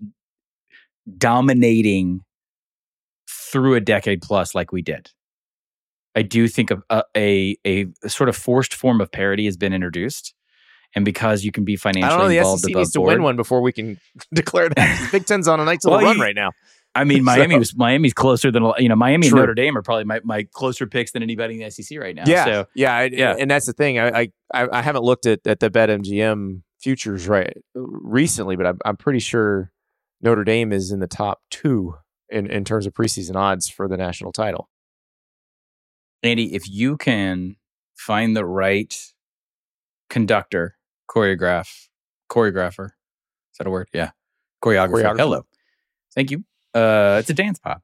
S2: dominating through a decade plus like we did. I do think a sort of forced form of parity has been introduced. And because you can be financially involved
S1: the SEC
S2: above
S1: needs to
S2: board,
S1: win one before we can declare that. Big Ten's on a nice little run right now.
S2: I mean, Miami's closer than, Miami and Notre Dame are probably my closer picks than anybody in the SEC right now.
S1: Yeah. And that's the thing. I haven't looked at the BetMGM futures recently, but I'm pretty sure Notre Dame is in the top 2 in terms of preseason odds for the national title.
S2: Andy, if you can find the right conductor, choreographer, is that a word? Yeah. Choreographer. Hello. Thank you. It's a dance pop.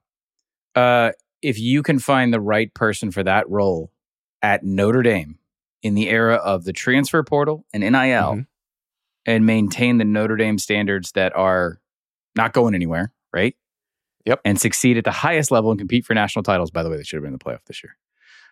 S2: If you can find the right person for that role at Notre Dame in the era of the transfer portal and NIL and maintain the Notre Dame standards that are not going anywhere, right?
S1: Yep.
S2: And succeed at the highest level and compete for national titles. By the way, they should have been in the playoff this year.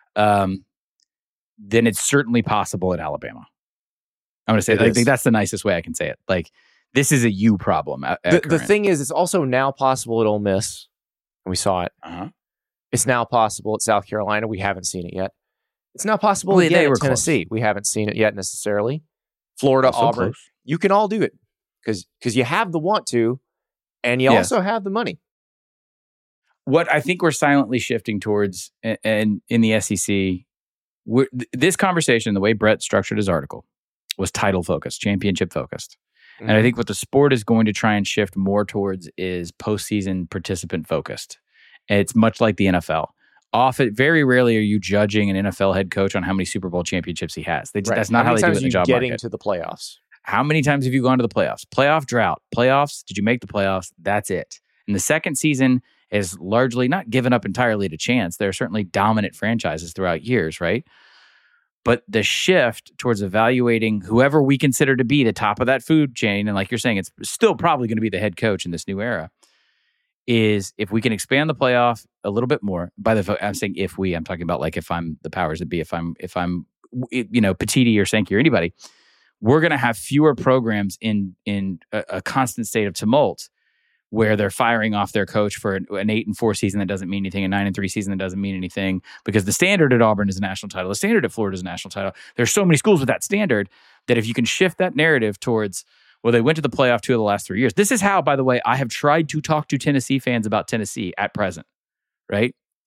S2: Then it's certainly possible at Alabama. I'm going to say, I think that's the nicest way I can say it. Like, this is a you problem.
S1: The thing is, it's also now possible at Ole Miss. And we saw it. It's now possible at South Carolina. We haven't seen it yet. It's now possible again at Tennessee. Close. We haven't seen it yet necessarily. Florida, Auburn. Close. You can all do it because you have the want to, and you also have the money.
S2: What I think we're silently shifting towards, and in the SEC, this conversation, the way Brett structured his article, was title focused, championship focused. And I think what the sport is going to try and shift more towards is postseason participant focused. And it's much like the NFL. Very rarely are you judging an NFL head coach on how many Super Bowl championships he has. That's not how they do it in the job market.
S1: Getting to the playoffs.
S2: How many times have you gone to the playoffs? Playoff drought. Playoffs, did you make the playoffs? That's it. And the second season is largely not given up entirely to chance. There are certainly dominant franchises throughout years, right? But the shift towards evaluating whoever we consider to be the top of that food chain, and like you're saying, it's still probably going to be the head coach in this new era, is if we can expand the playoff a little bit more. I'm saying I'm talking about like if I'm the powers that be, if I'm Petiti or Sankey or anybody, we're going to have fewer programs in a constant state of tumult where they're firing off their coach for an 8-4 season that doesn't mean anything, a 9-3 season that doesn't mean anything, because the standard at Auburn is a national title. The standard at Florida is a national title. There's so many schools with that standard that if you can shift that narrative towards, well, they went to the playoff 2 of the last 3 years. This is how, by the way, I have tried to talk to Tennessee fans about Tennessee at present, right?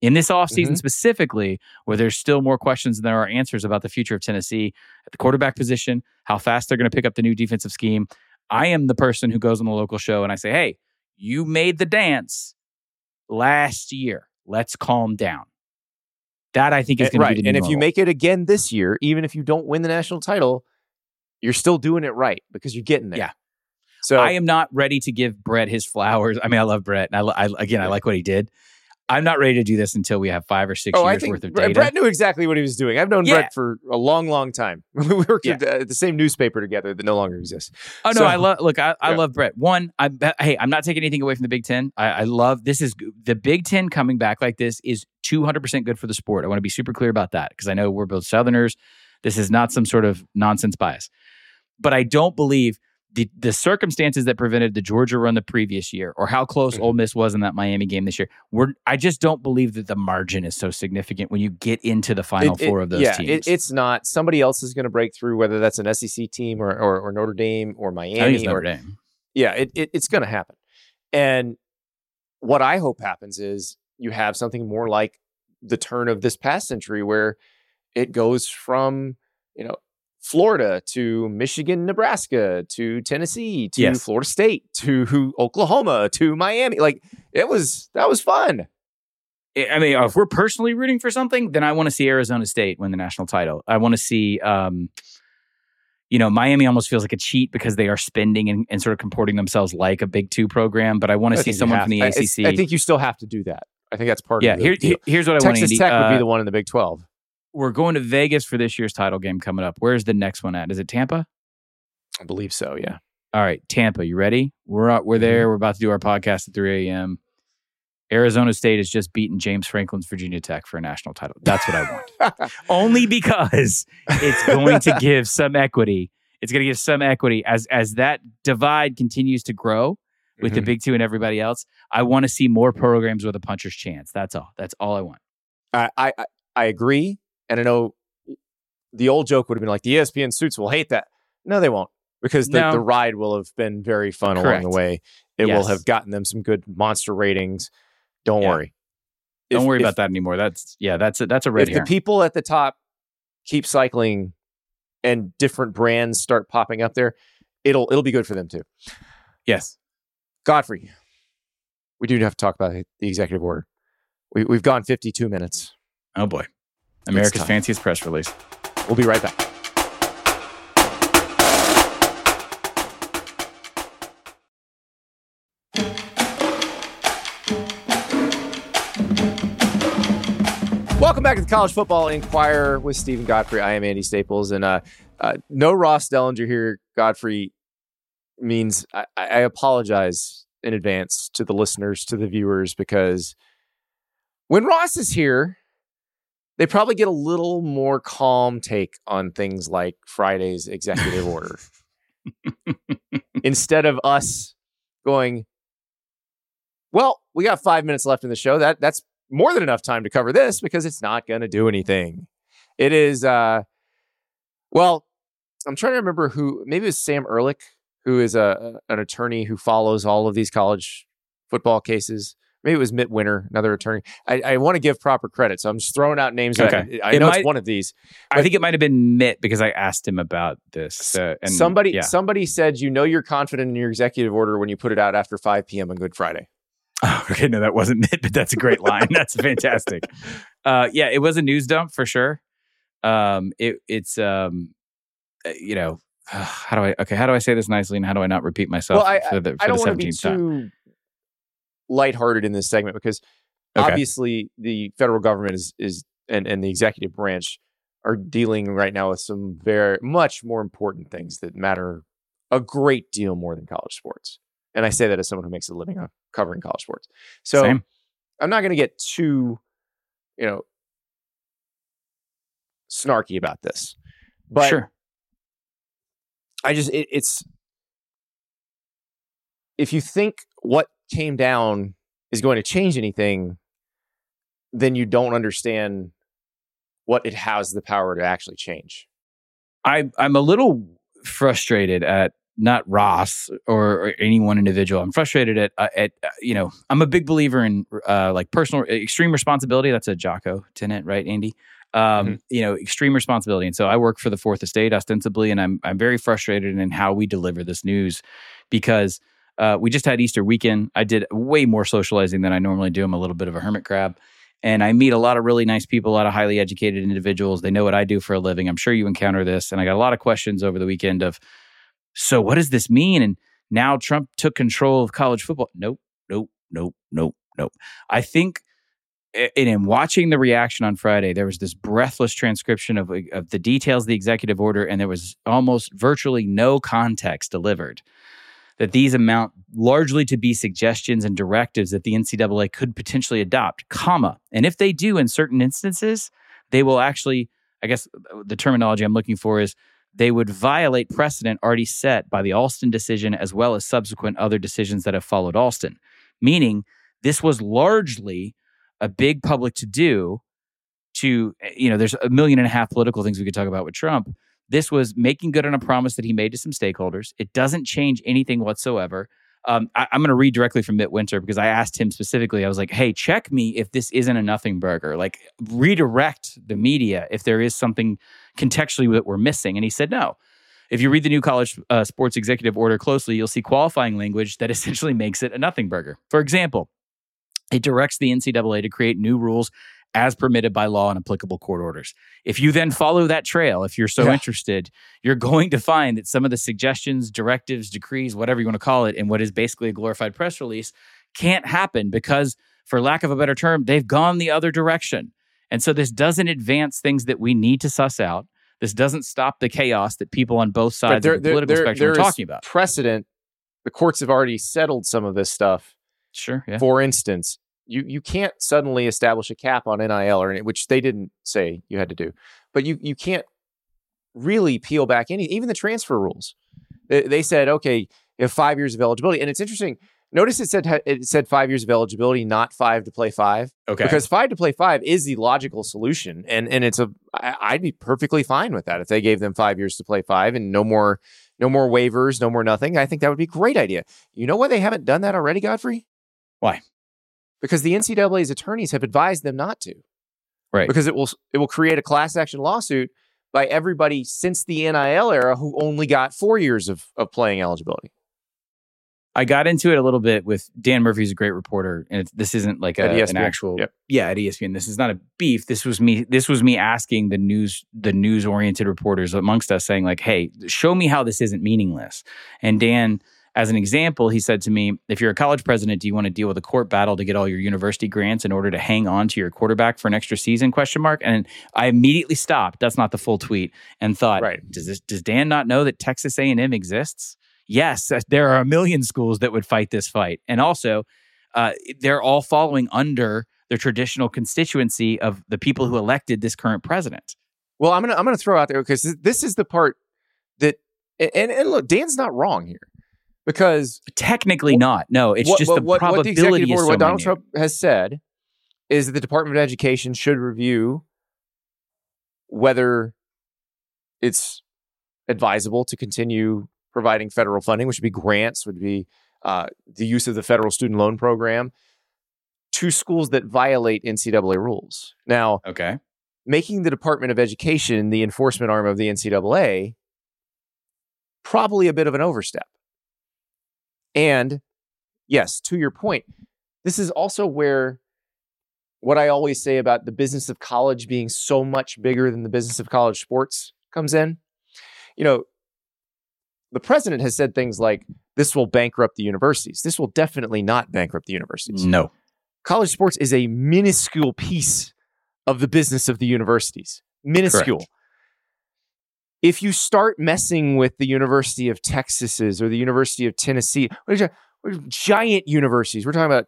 S2: In this offseason
S1: Mhm.
S2: specifically, where there's still more questions than there are answers about the future of Tennessee at the quarterback position, how fast they're going to pick up the new defensive scheme, I am the person who goes on the local show and I say, hey, you made the dance last year. Let's calm down. That I think is going to be the new
S1: And if you
S2: normal.
S1: make it again this year, even if you don't win the national title, you're still doing it right because you're getting there.
S2: Yeah.
S1: So
S2: I am not ready to give Brett his flowers. I mean, I love Brett, and I like what he did. I'm not ready to do this until we have 5 or 6
S1: I
S2: years
S1: think
S2: worth of data.
S1: Brett knew exactly what he was doing. I've known
S2: Yeah.
S1: Brett for a long, long time. We worked at the same newspaper together that no longer exists.
S2: Oh no,
S1: So-
S2: I love Brett. One, I'm not taking anything away from the Big Ten. I love this is the Big Ten coming back like this is 200% good for the sport. I want to be super clear about that because I know we're both Southerners. This is not some sort of nonsense bias, but I don't believe the circumstances that prevented the Georgia run the previous year or how close Ole Miss was in that Miami game this year. I just don't believe that the margin is so significant when you get into the final four of those teams.
S1: It's not. Somebody else is going to break through, whether that's an SEC team or Notre Dame or Miami.
S2: I think it's Notre Dame.
S1: Yeah, it's going to happen. And what I hope happens is you have something more like the turn of this past century where it goes from, Florida to Michigan, Nebraska to Tennessee to Florida State to Oklahoma to Miami. That was fun.
S2: I mean, if we're personally rooting for something, then I want to see Arizona State win the national title. I want to see, Miami almost feels like a cheat because they are spending and sort of comporting themselves like a Big Two program. But I want to see someone from the ACC.
S1: I think you still have to do that. I think that's part of it.
S2: Here's what I want.
S1: Texas Tech would be the one in the Big 12.
S2: We're going to Vegas for this year's title game coming up. Where's the next one at? Is it Tampa?
S1: I believe so, yeah.
S2: All right, Tampa, you ready? We're there. We're about to do our podcast at 3 a.m. Arizona State has just beaten James Franklin's Virginia Tech for a national title. That's what I want. Only because it's going to give some equity. It's going to give some equity as that divide continues to grow with the Big Two and everybody else. I want to see more programs with a puncher's chance. That's all. That's all I want.
S1: I agree. And I know the old joke would have been like, the ESPN suits will hate that. No, they won't, because the ride will have been very fun along the way. It will have gotten them some good monster ratings. Don't worry.
S2: Don't worry about that anymore. That's a red herring.
S1: If the people at the top keep cycling and different brands start popping up there, it'll be good for them too.
S2: Yes.
S1: Godfrey, we do have to talk about the executive order. We've gone 52 minutes.
S2: Oh boy. America's fanciest press release.
S1: We'll be right back. Welcome back to the College Football Inquirer with Stephen Godfrey. I am Andy Staples, and no Ross Dellinger here. Godfrey means I apologize in advance to the listeners, to the viewers, because when Ross is here, they probably get a little more calm take on things like Friday's executive order. Instead of us going, well, we got 5 minutes left in the show. That's more than enough time to cover this because it's not going to do anything. It is, I'm trying to remember who, maybe it was Sam Ehrlich, who is an attorney who follows all of these college football cases. Maybe it was Mitt Winter, another attorney. I want to give proper credit, so I'm just throwing out names.
S2: Okay.
S1: I know it's one of these.
S2: I think it might have been Mitt because I asked him about this.
S1: Somebody said, you're confident in your executive order when you put it out after 5 p.m. on Good Friday.
S2: Oh, okay, no, that wasn't Mitt, but that's a great line. That's fantastic. It was a news dump for sure. How do I say this nicely and how do I not repeat myself for the 17th time?
S1: I don't want to be too lighthearted in this segment because obviously the federal government is and the executive branch are dealing right now with some very much more important things that matter a great deal more than college sports. And I say that as someone who makes a living covering college sports. So
S2: Same. I'm
S1: not going to get too, snarky about this, but
S2: sure.
S1: It's if you think what came down is going to change anything, then you don't understand what it has the power to actually change.
S2: I'm a little frustrated at not Ross or any one individual. I'm frustrated at I'm a big believer in like personal extreme responsibility. That's a Jocko tenet, right, Andy? Extreme responsibility. And so I work for the Fourth Estate ostensibly, and I'm very frustrated in how we deliver this news because we just had Easter weekend. I did way more socializing than I normally do. I'm a little bit of a hermit crab. And I meet a lot of really nice people, a lot of highly educated individuals. They know what I do for a living. I'm sure you encounter this. And I got a lot of questions over the weekend of, so what does this mean? And now Trump took control of college football. Nope. I think in watching the reaction on Friday, there was this breathless transcription of the details of the executive order, and there was almost virtually no context delivered. That these amount largely to be suggestions and directives that the NCAA could potentially adopt, and if they do in certain instances, they will actually, I guess the terminology I'm looking for is, they would violate precedent already set by the Alston decision as well as subsequent other decisions that have followed Alston. Meaning, this was largely a big public to-do there's 1.5 million political things we could talk about with Trump. This was making good on a promise that he made to some stakeholders. It doesn't change anything whatsoever. I'm going to read directly from Mitt Winter because I asked him specifically. I was like, hey, check me if this isn't a nothing burger. Like, redirect the media if there is something contextually that we're missing. And he said, no. If you read the new college sports executive order closely, you'll see qualifying language that essentially makes it a nothing burger. For example, it directs the NCAA to create new rules as permitted by law and applicable court orders. If you then follow that trail, if you're so interested, you're going to find that some of the suggestions, directives, decrees, whatever you want to call it, in what is basically a glorified press release, can't happen because, for lack of a better term, they've gone the other direction. And so this doesn't advance things that we need to suss out. This doesn't stop the chaos that people on both sides of the political spectrum are talking about.
S1: Precedent. The courts have already settled some of this stuff.
S2: Sure. Yeah.
S1: For instance, you can't suddenly establish a cap on NIL, which they didn't say you had to do, but you can't really peel back even the transfer rules. They said, okay, you have 5 years of eligibility, and it's interesting. Notice it said 5 years of eligibility, not 5 to play 5. Okay, because 5 to play 5 is the logical solution, and I'd be perfectly fine with that if they gave them 5 years to play 5 and no more waivers, no more nothing. I think that would be a great idea. You know why they haven't done that already, Godfrey?
S2: Why?
S1: Because the NCAA's attorneys have advised them not to.
S2: Right.
S1: Because it will create a class action lawsuit by everybody since the NIL era who only got 4 years of playing eligibility.
S2: I got into it a little bit with Dan Murphy's a great reporter, and this isn't like an actual at ESPN. This is not a beef. This was me asking the news oriented reporters amongst us, saying like, "Hey, show me how this isn't meaningless." And Dan, as an example, he said to me, "If you're a college president, do you want to deal with a court battle to get all your university grants in order to hang on to your quarterback for an extra season?" ? And I immediately stopped. That's not the full tweet, and thought, right, does Dan not know that Texas A&M exists? Yes, there are 1 million schools that would fight this fight. And also, they're all following under the traditional constituency of the people who elected this current president.
S1: Well, I'm gonna throw out there, because this is the part that, and look, Dan's not wrong here, because
S2: technically not. No, it's just the probability
S1: what the executive order,
S2: is so
S1: what Donald
S2: minute.
S1: Trump has said is that the Department of Education should review whether it's advisable to continue providing federal funding, which would be grants, would be the use of the federal student loan program, to schools that violate NCAA rules. Now,
S2: okay,
S1: making the Department of Education the enforcement arm of the NCAA, probably a bit of an overstep. And yes, to your point, this is also where what I always say about the business of college being so much bigger than the business of college sports comes in. You know, the president has said things like, this will bankrupt the universities. This will definitely not bankrupt the universities.
S2: No.
S1: College sports is a minuscule piece of the business of the universities. Minuscule.
S2: Correct.
S1: If you start messing with the University of Texas's or the University of Tennessee, giant universities, we're talking about,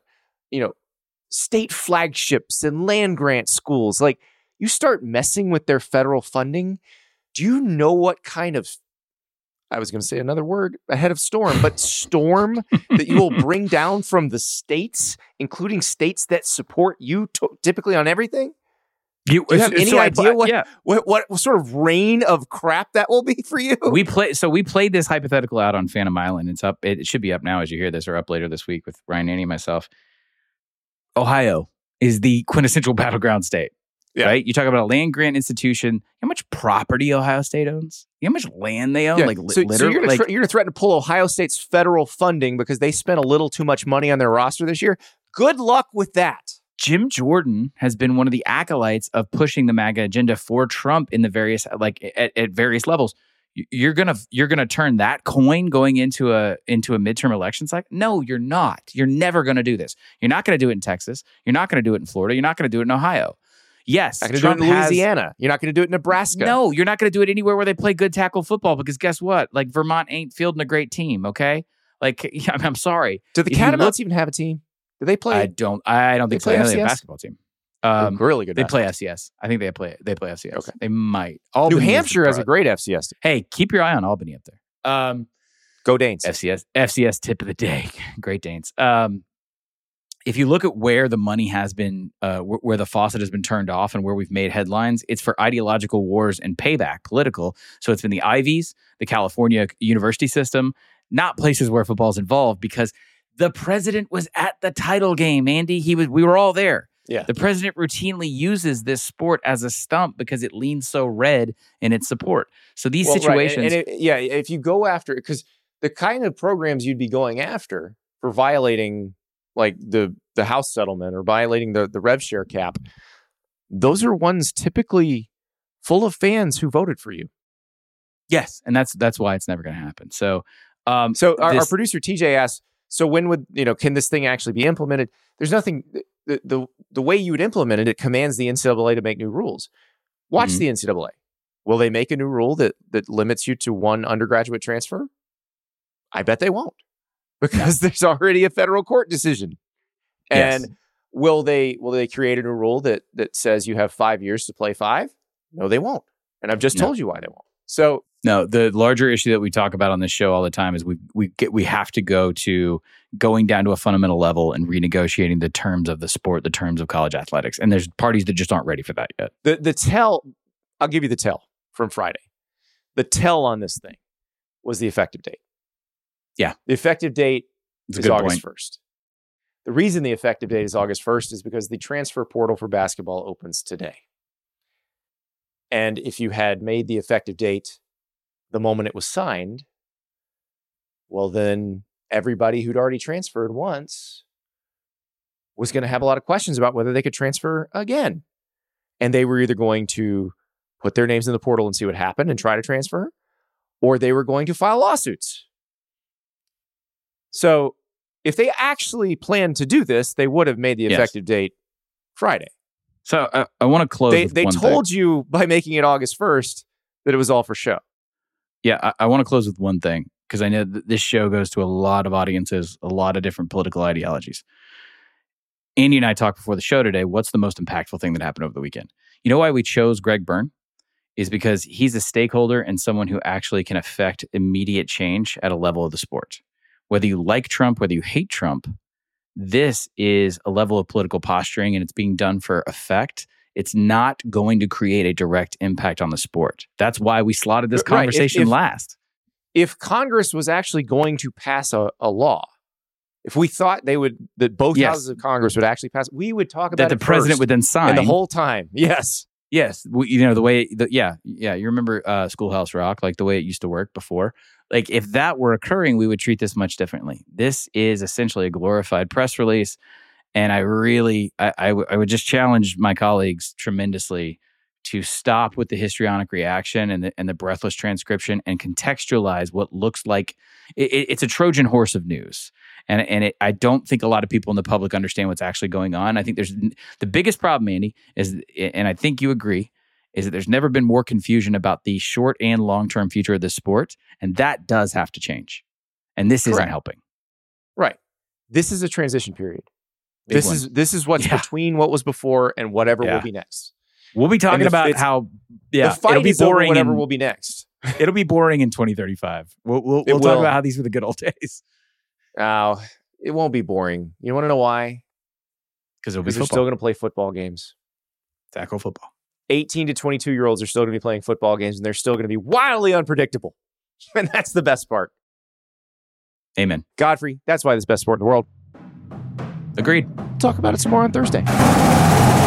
S1: state flagships and land grant schools. Like, you start messing with their federal funding, do you know what kind of, I was going to say another word ahead of storm, but storm that you will bring down from the states, including states that support you typically on everything? Do you have any idea what sort of reign of crap that will be for you?
S2: We played this hypothetical out on Phantom Island. It's up. It should be up now as you hear this, or up later this week with Ryan Nanny and myself. Ohio is the quintessential battleground state, right? You talk about a land grant institution. How much property Ohio State owns? You know how much land they own?
S1: So you're going to threaten to pull Ohio State's federal funding because they spent a little too much money on their roster this year? Good luck with that.
S2: Jim Jordan has been one of the acolytes of pushing the MAGA agenda for Trump in the various at various levels. You're gonna turn that coin going into a midterm election cycle? No, you're not. You're never gonna do this. You're not gonna do it in Texas. You're not gonna do it in Florida. You're not gonna do it in Ohio. Yes,
S1: not gonna do it in Louisiana. You're not gonna do it in Nebraska.
S2: No, you're not gonna do it anywhere where they play good tackle football because guess what? Like Vermont ain't fielding a great team. Okay, I'm sorry.
S1: Do the Catamounts even have a team? Do they play?
S2: I don't think so. They have a basketball team.
S1: Really good.
S2: They play FCS. I think they play FCS.
S1: Okay.
S2: They might.
S1: New Hampshire has a great FCS team.
S2: Hey, keep your eye on Albany up there.
S1: Go Danes.
S2: FCS tip of the day. Great Danes. If you look at where the money has been, where the faucet has been turned off and where we've made headlines, it's for ideological wars and payback, political. So it's been the Ivies, the California university system, not places where football's involved because the president was at the title game, Andy. We were all there.
S1: Yeah.
S2: The president routinely uses this sport as a stump because it leans so red in its support. So these situations...
S1: Right. If you go after it, because the kind of programs you'd be going after for violating like the House settlement or violating the rev share cap, those are ones typically full of fans who voted for you.
S2: Yes, and that's why it's never going to happen. So
S1: our producer TJ asked, so when would, can this thing actually be implemented? There's nothing, the way you would implement it, it commands the NCAA to make new rules. Watch the NCAA. Will they make a new rule that limits you to one undergraduate transfer? I bet they won't because there's already a federal court decision. And will they create a new rule that says you have 5 years to play 5? No, they won't. And I've just told you why they won't. So
S2: no, the larger issue that we talk about on this show all the time is we have to go to going down to a fundamental level and renegotiating the terms of the sport, the terms of college athletics. And there's parties that just aren't ready for that yet.
S1: The tell, I'll give you the tell from Friday. The tell on this thing was the effective date.
S2: Yeah.
S1: The effective date is August 1st. The reason the effective date is August 1st is because the transfer portal for basketball opens today. And if you had made the effective date the moment it was signed, well, then everybody who'd already transferred once was going to have a lot of questions about whether they could transfer again. And they were either going to put their names in the portal and see what happened and try to transfer, or they were going to file lawsuits. So if they actually planned to do this, they would have made the effective date Friday.
S2: So I want to close with one thing.
S1: They told you by making it August 1st that it was all for show.
S2: Yeah, I want to close with one thing because I know that this show goes to a lot of audiences, a lot of different political ideologies. Andy and I talked before the show today. What's the most impactful thing that happened over the weekend? You know why we chose Greg Byrne? Is because he's a stakeholder and someone who actually can affect immediate change at a level of the sport. Whether you like Trump, whether you hate Trump, this is a level of political posturing and it's being done for effect. It's not going to create a direct impact on the sport. That's why we slotted this conversation last.
S1: If Congress was actually going to pass a law, if we thought that both houses of Congress would actually pass, we would talk about
S2: that the president would then sign.
S1: And the whole time. Yes.
S2: Yes. The way, you remember Schoolhouse Rock, like the way it used to work before. Like if that were occurring, we would treat this much differently. This is essentially a glorified press release. And I would just challenge my colleagues tremendously to stop with the histrionic reaction and the breathless transcription and contextualize what looks like it's a Trojan horse of news. And I don't think a lot of people in the public understand what's actually going on. I think the biggest problem, Andy, is, and I think you agree, is that there's never been more confusion about the short and long-term future of this sport. And that does have to change. And this isn't helping.
S1: Right. This is a transition period. This is what's between what was before and whatever will be next.
S2: We'll be talking about how
S1: the fight it'll be is boring. Whatever will be next.
S2: It'll be boring in 2035. We'll talk about how these were the good old days.
S1: Oh, it won't be boring. You want to know why?
S2: Because they're
S1: still going to play football games.
S2: Tackle football.
S1: 18 to 22-year-olds are still going to be playing football games, and they're still going to be wildly unpredictable. And that's the best part.
S2: Amen.
S1: Godfrey, that's why it's the best sport in the world.
S2: Agreed.
S1: Talk about it some more on Thursday.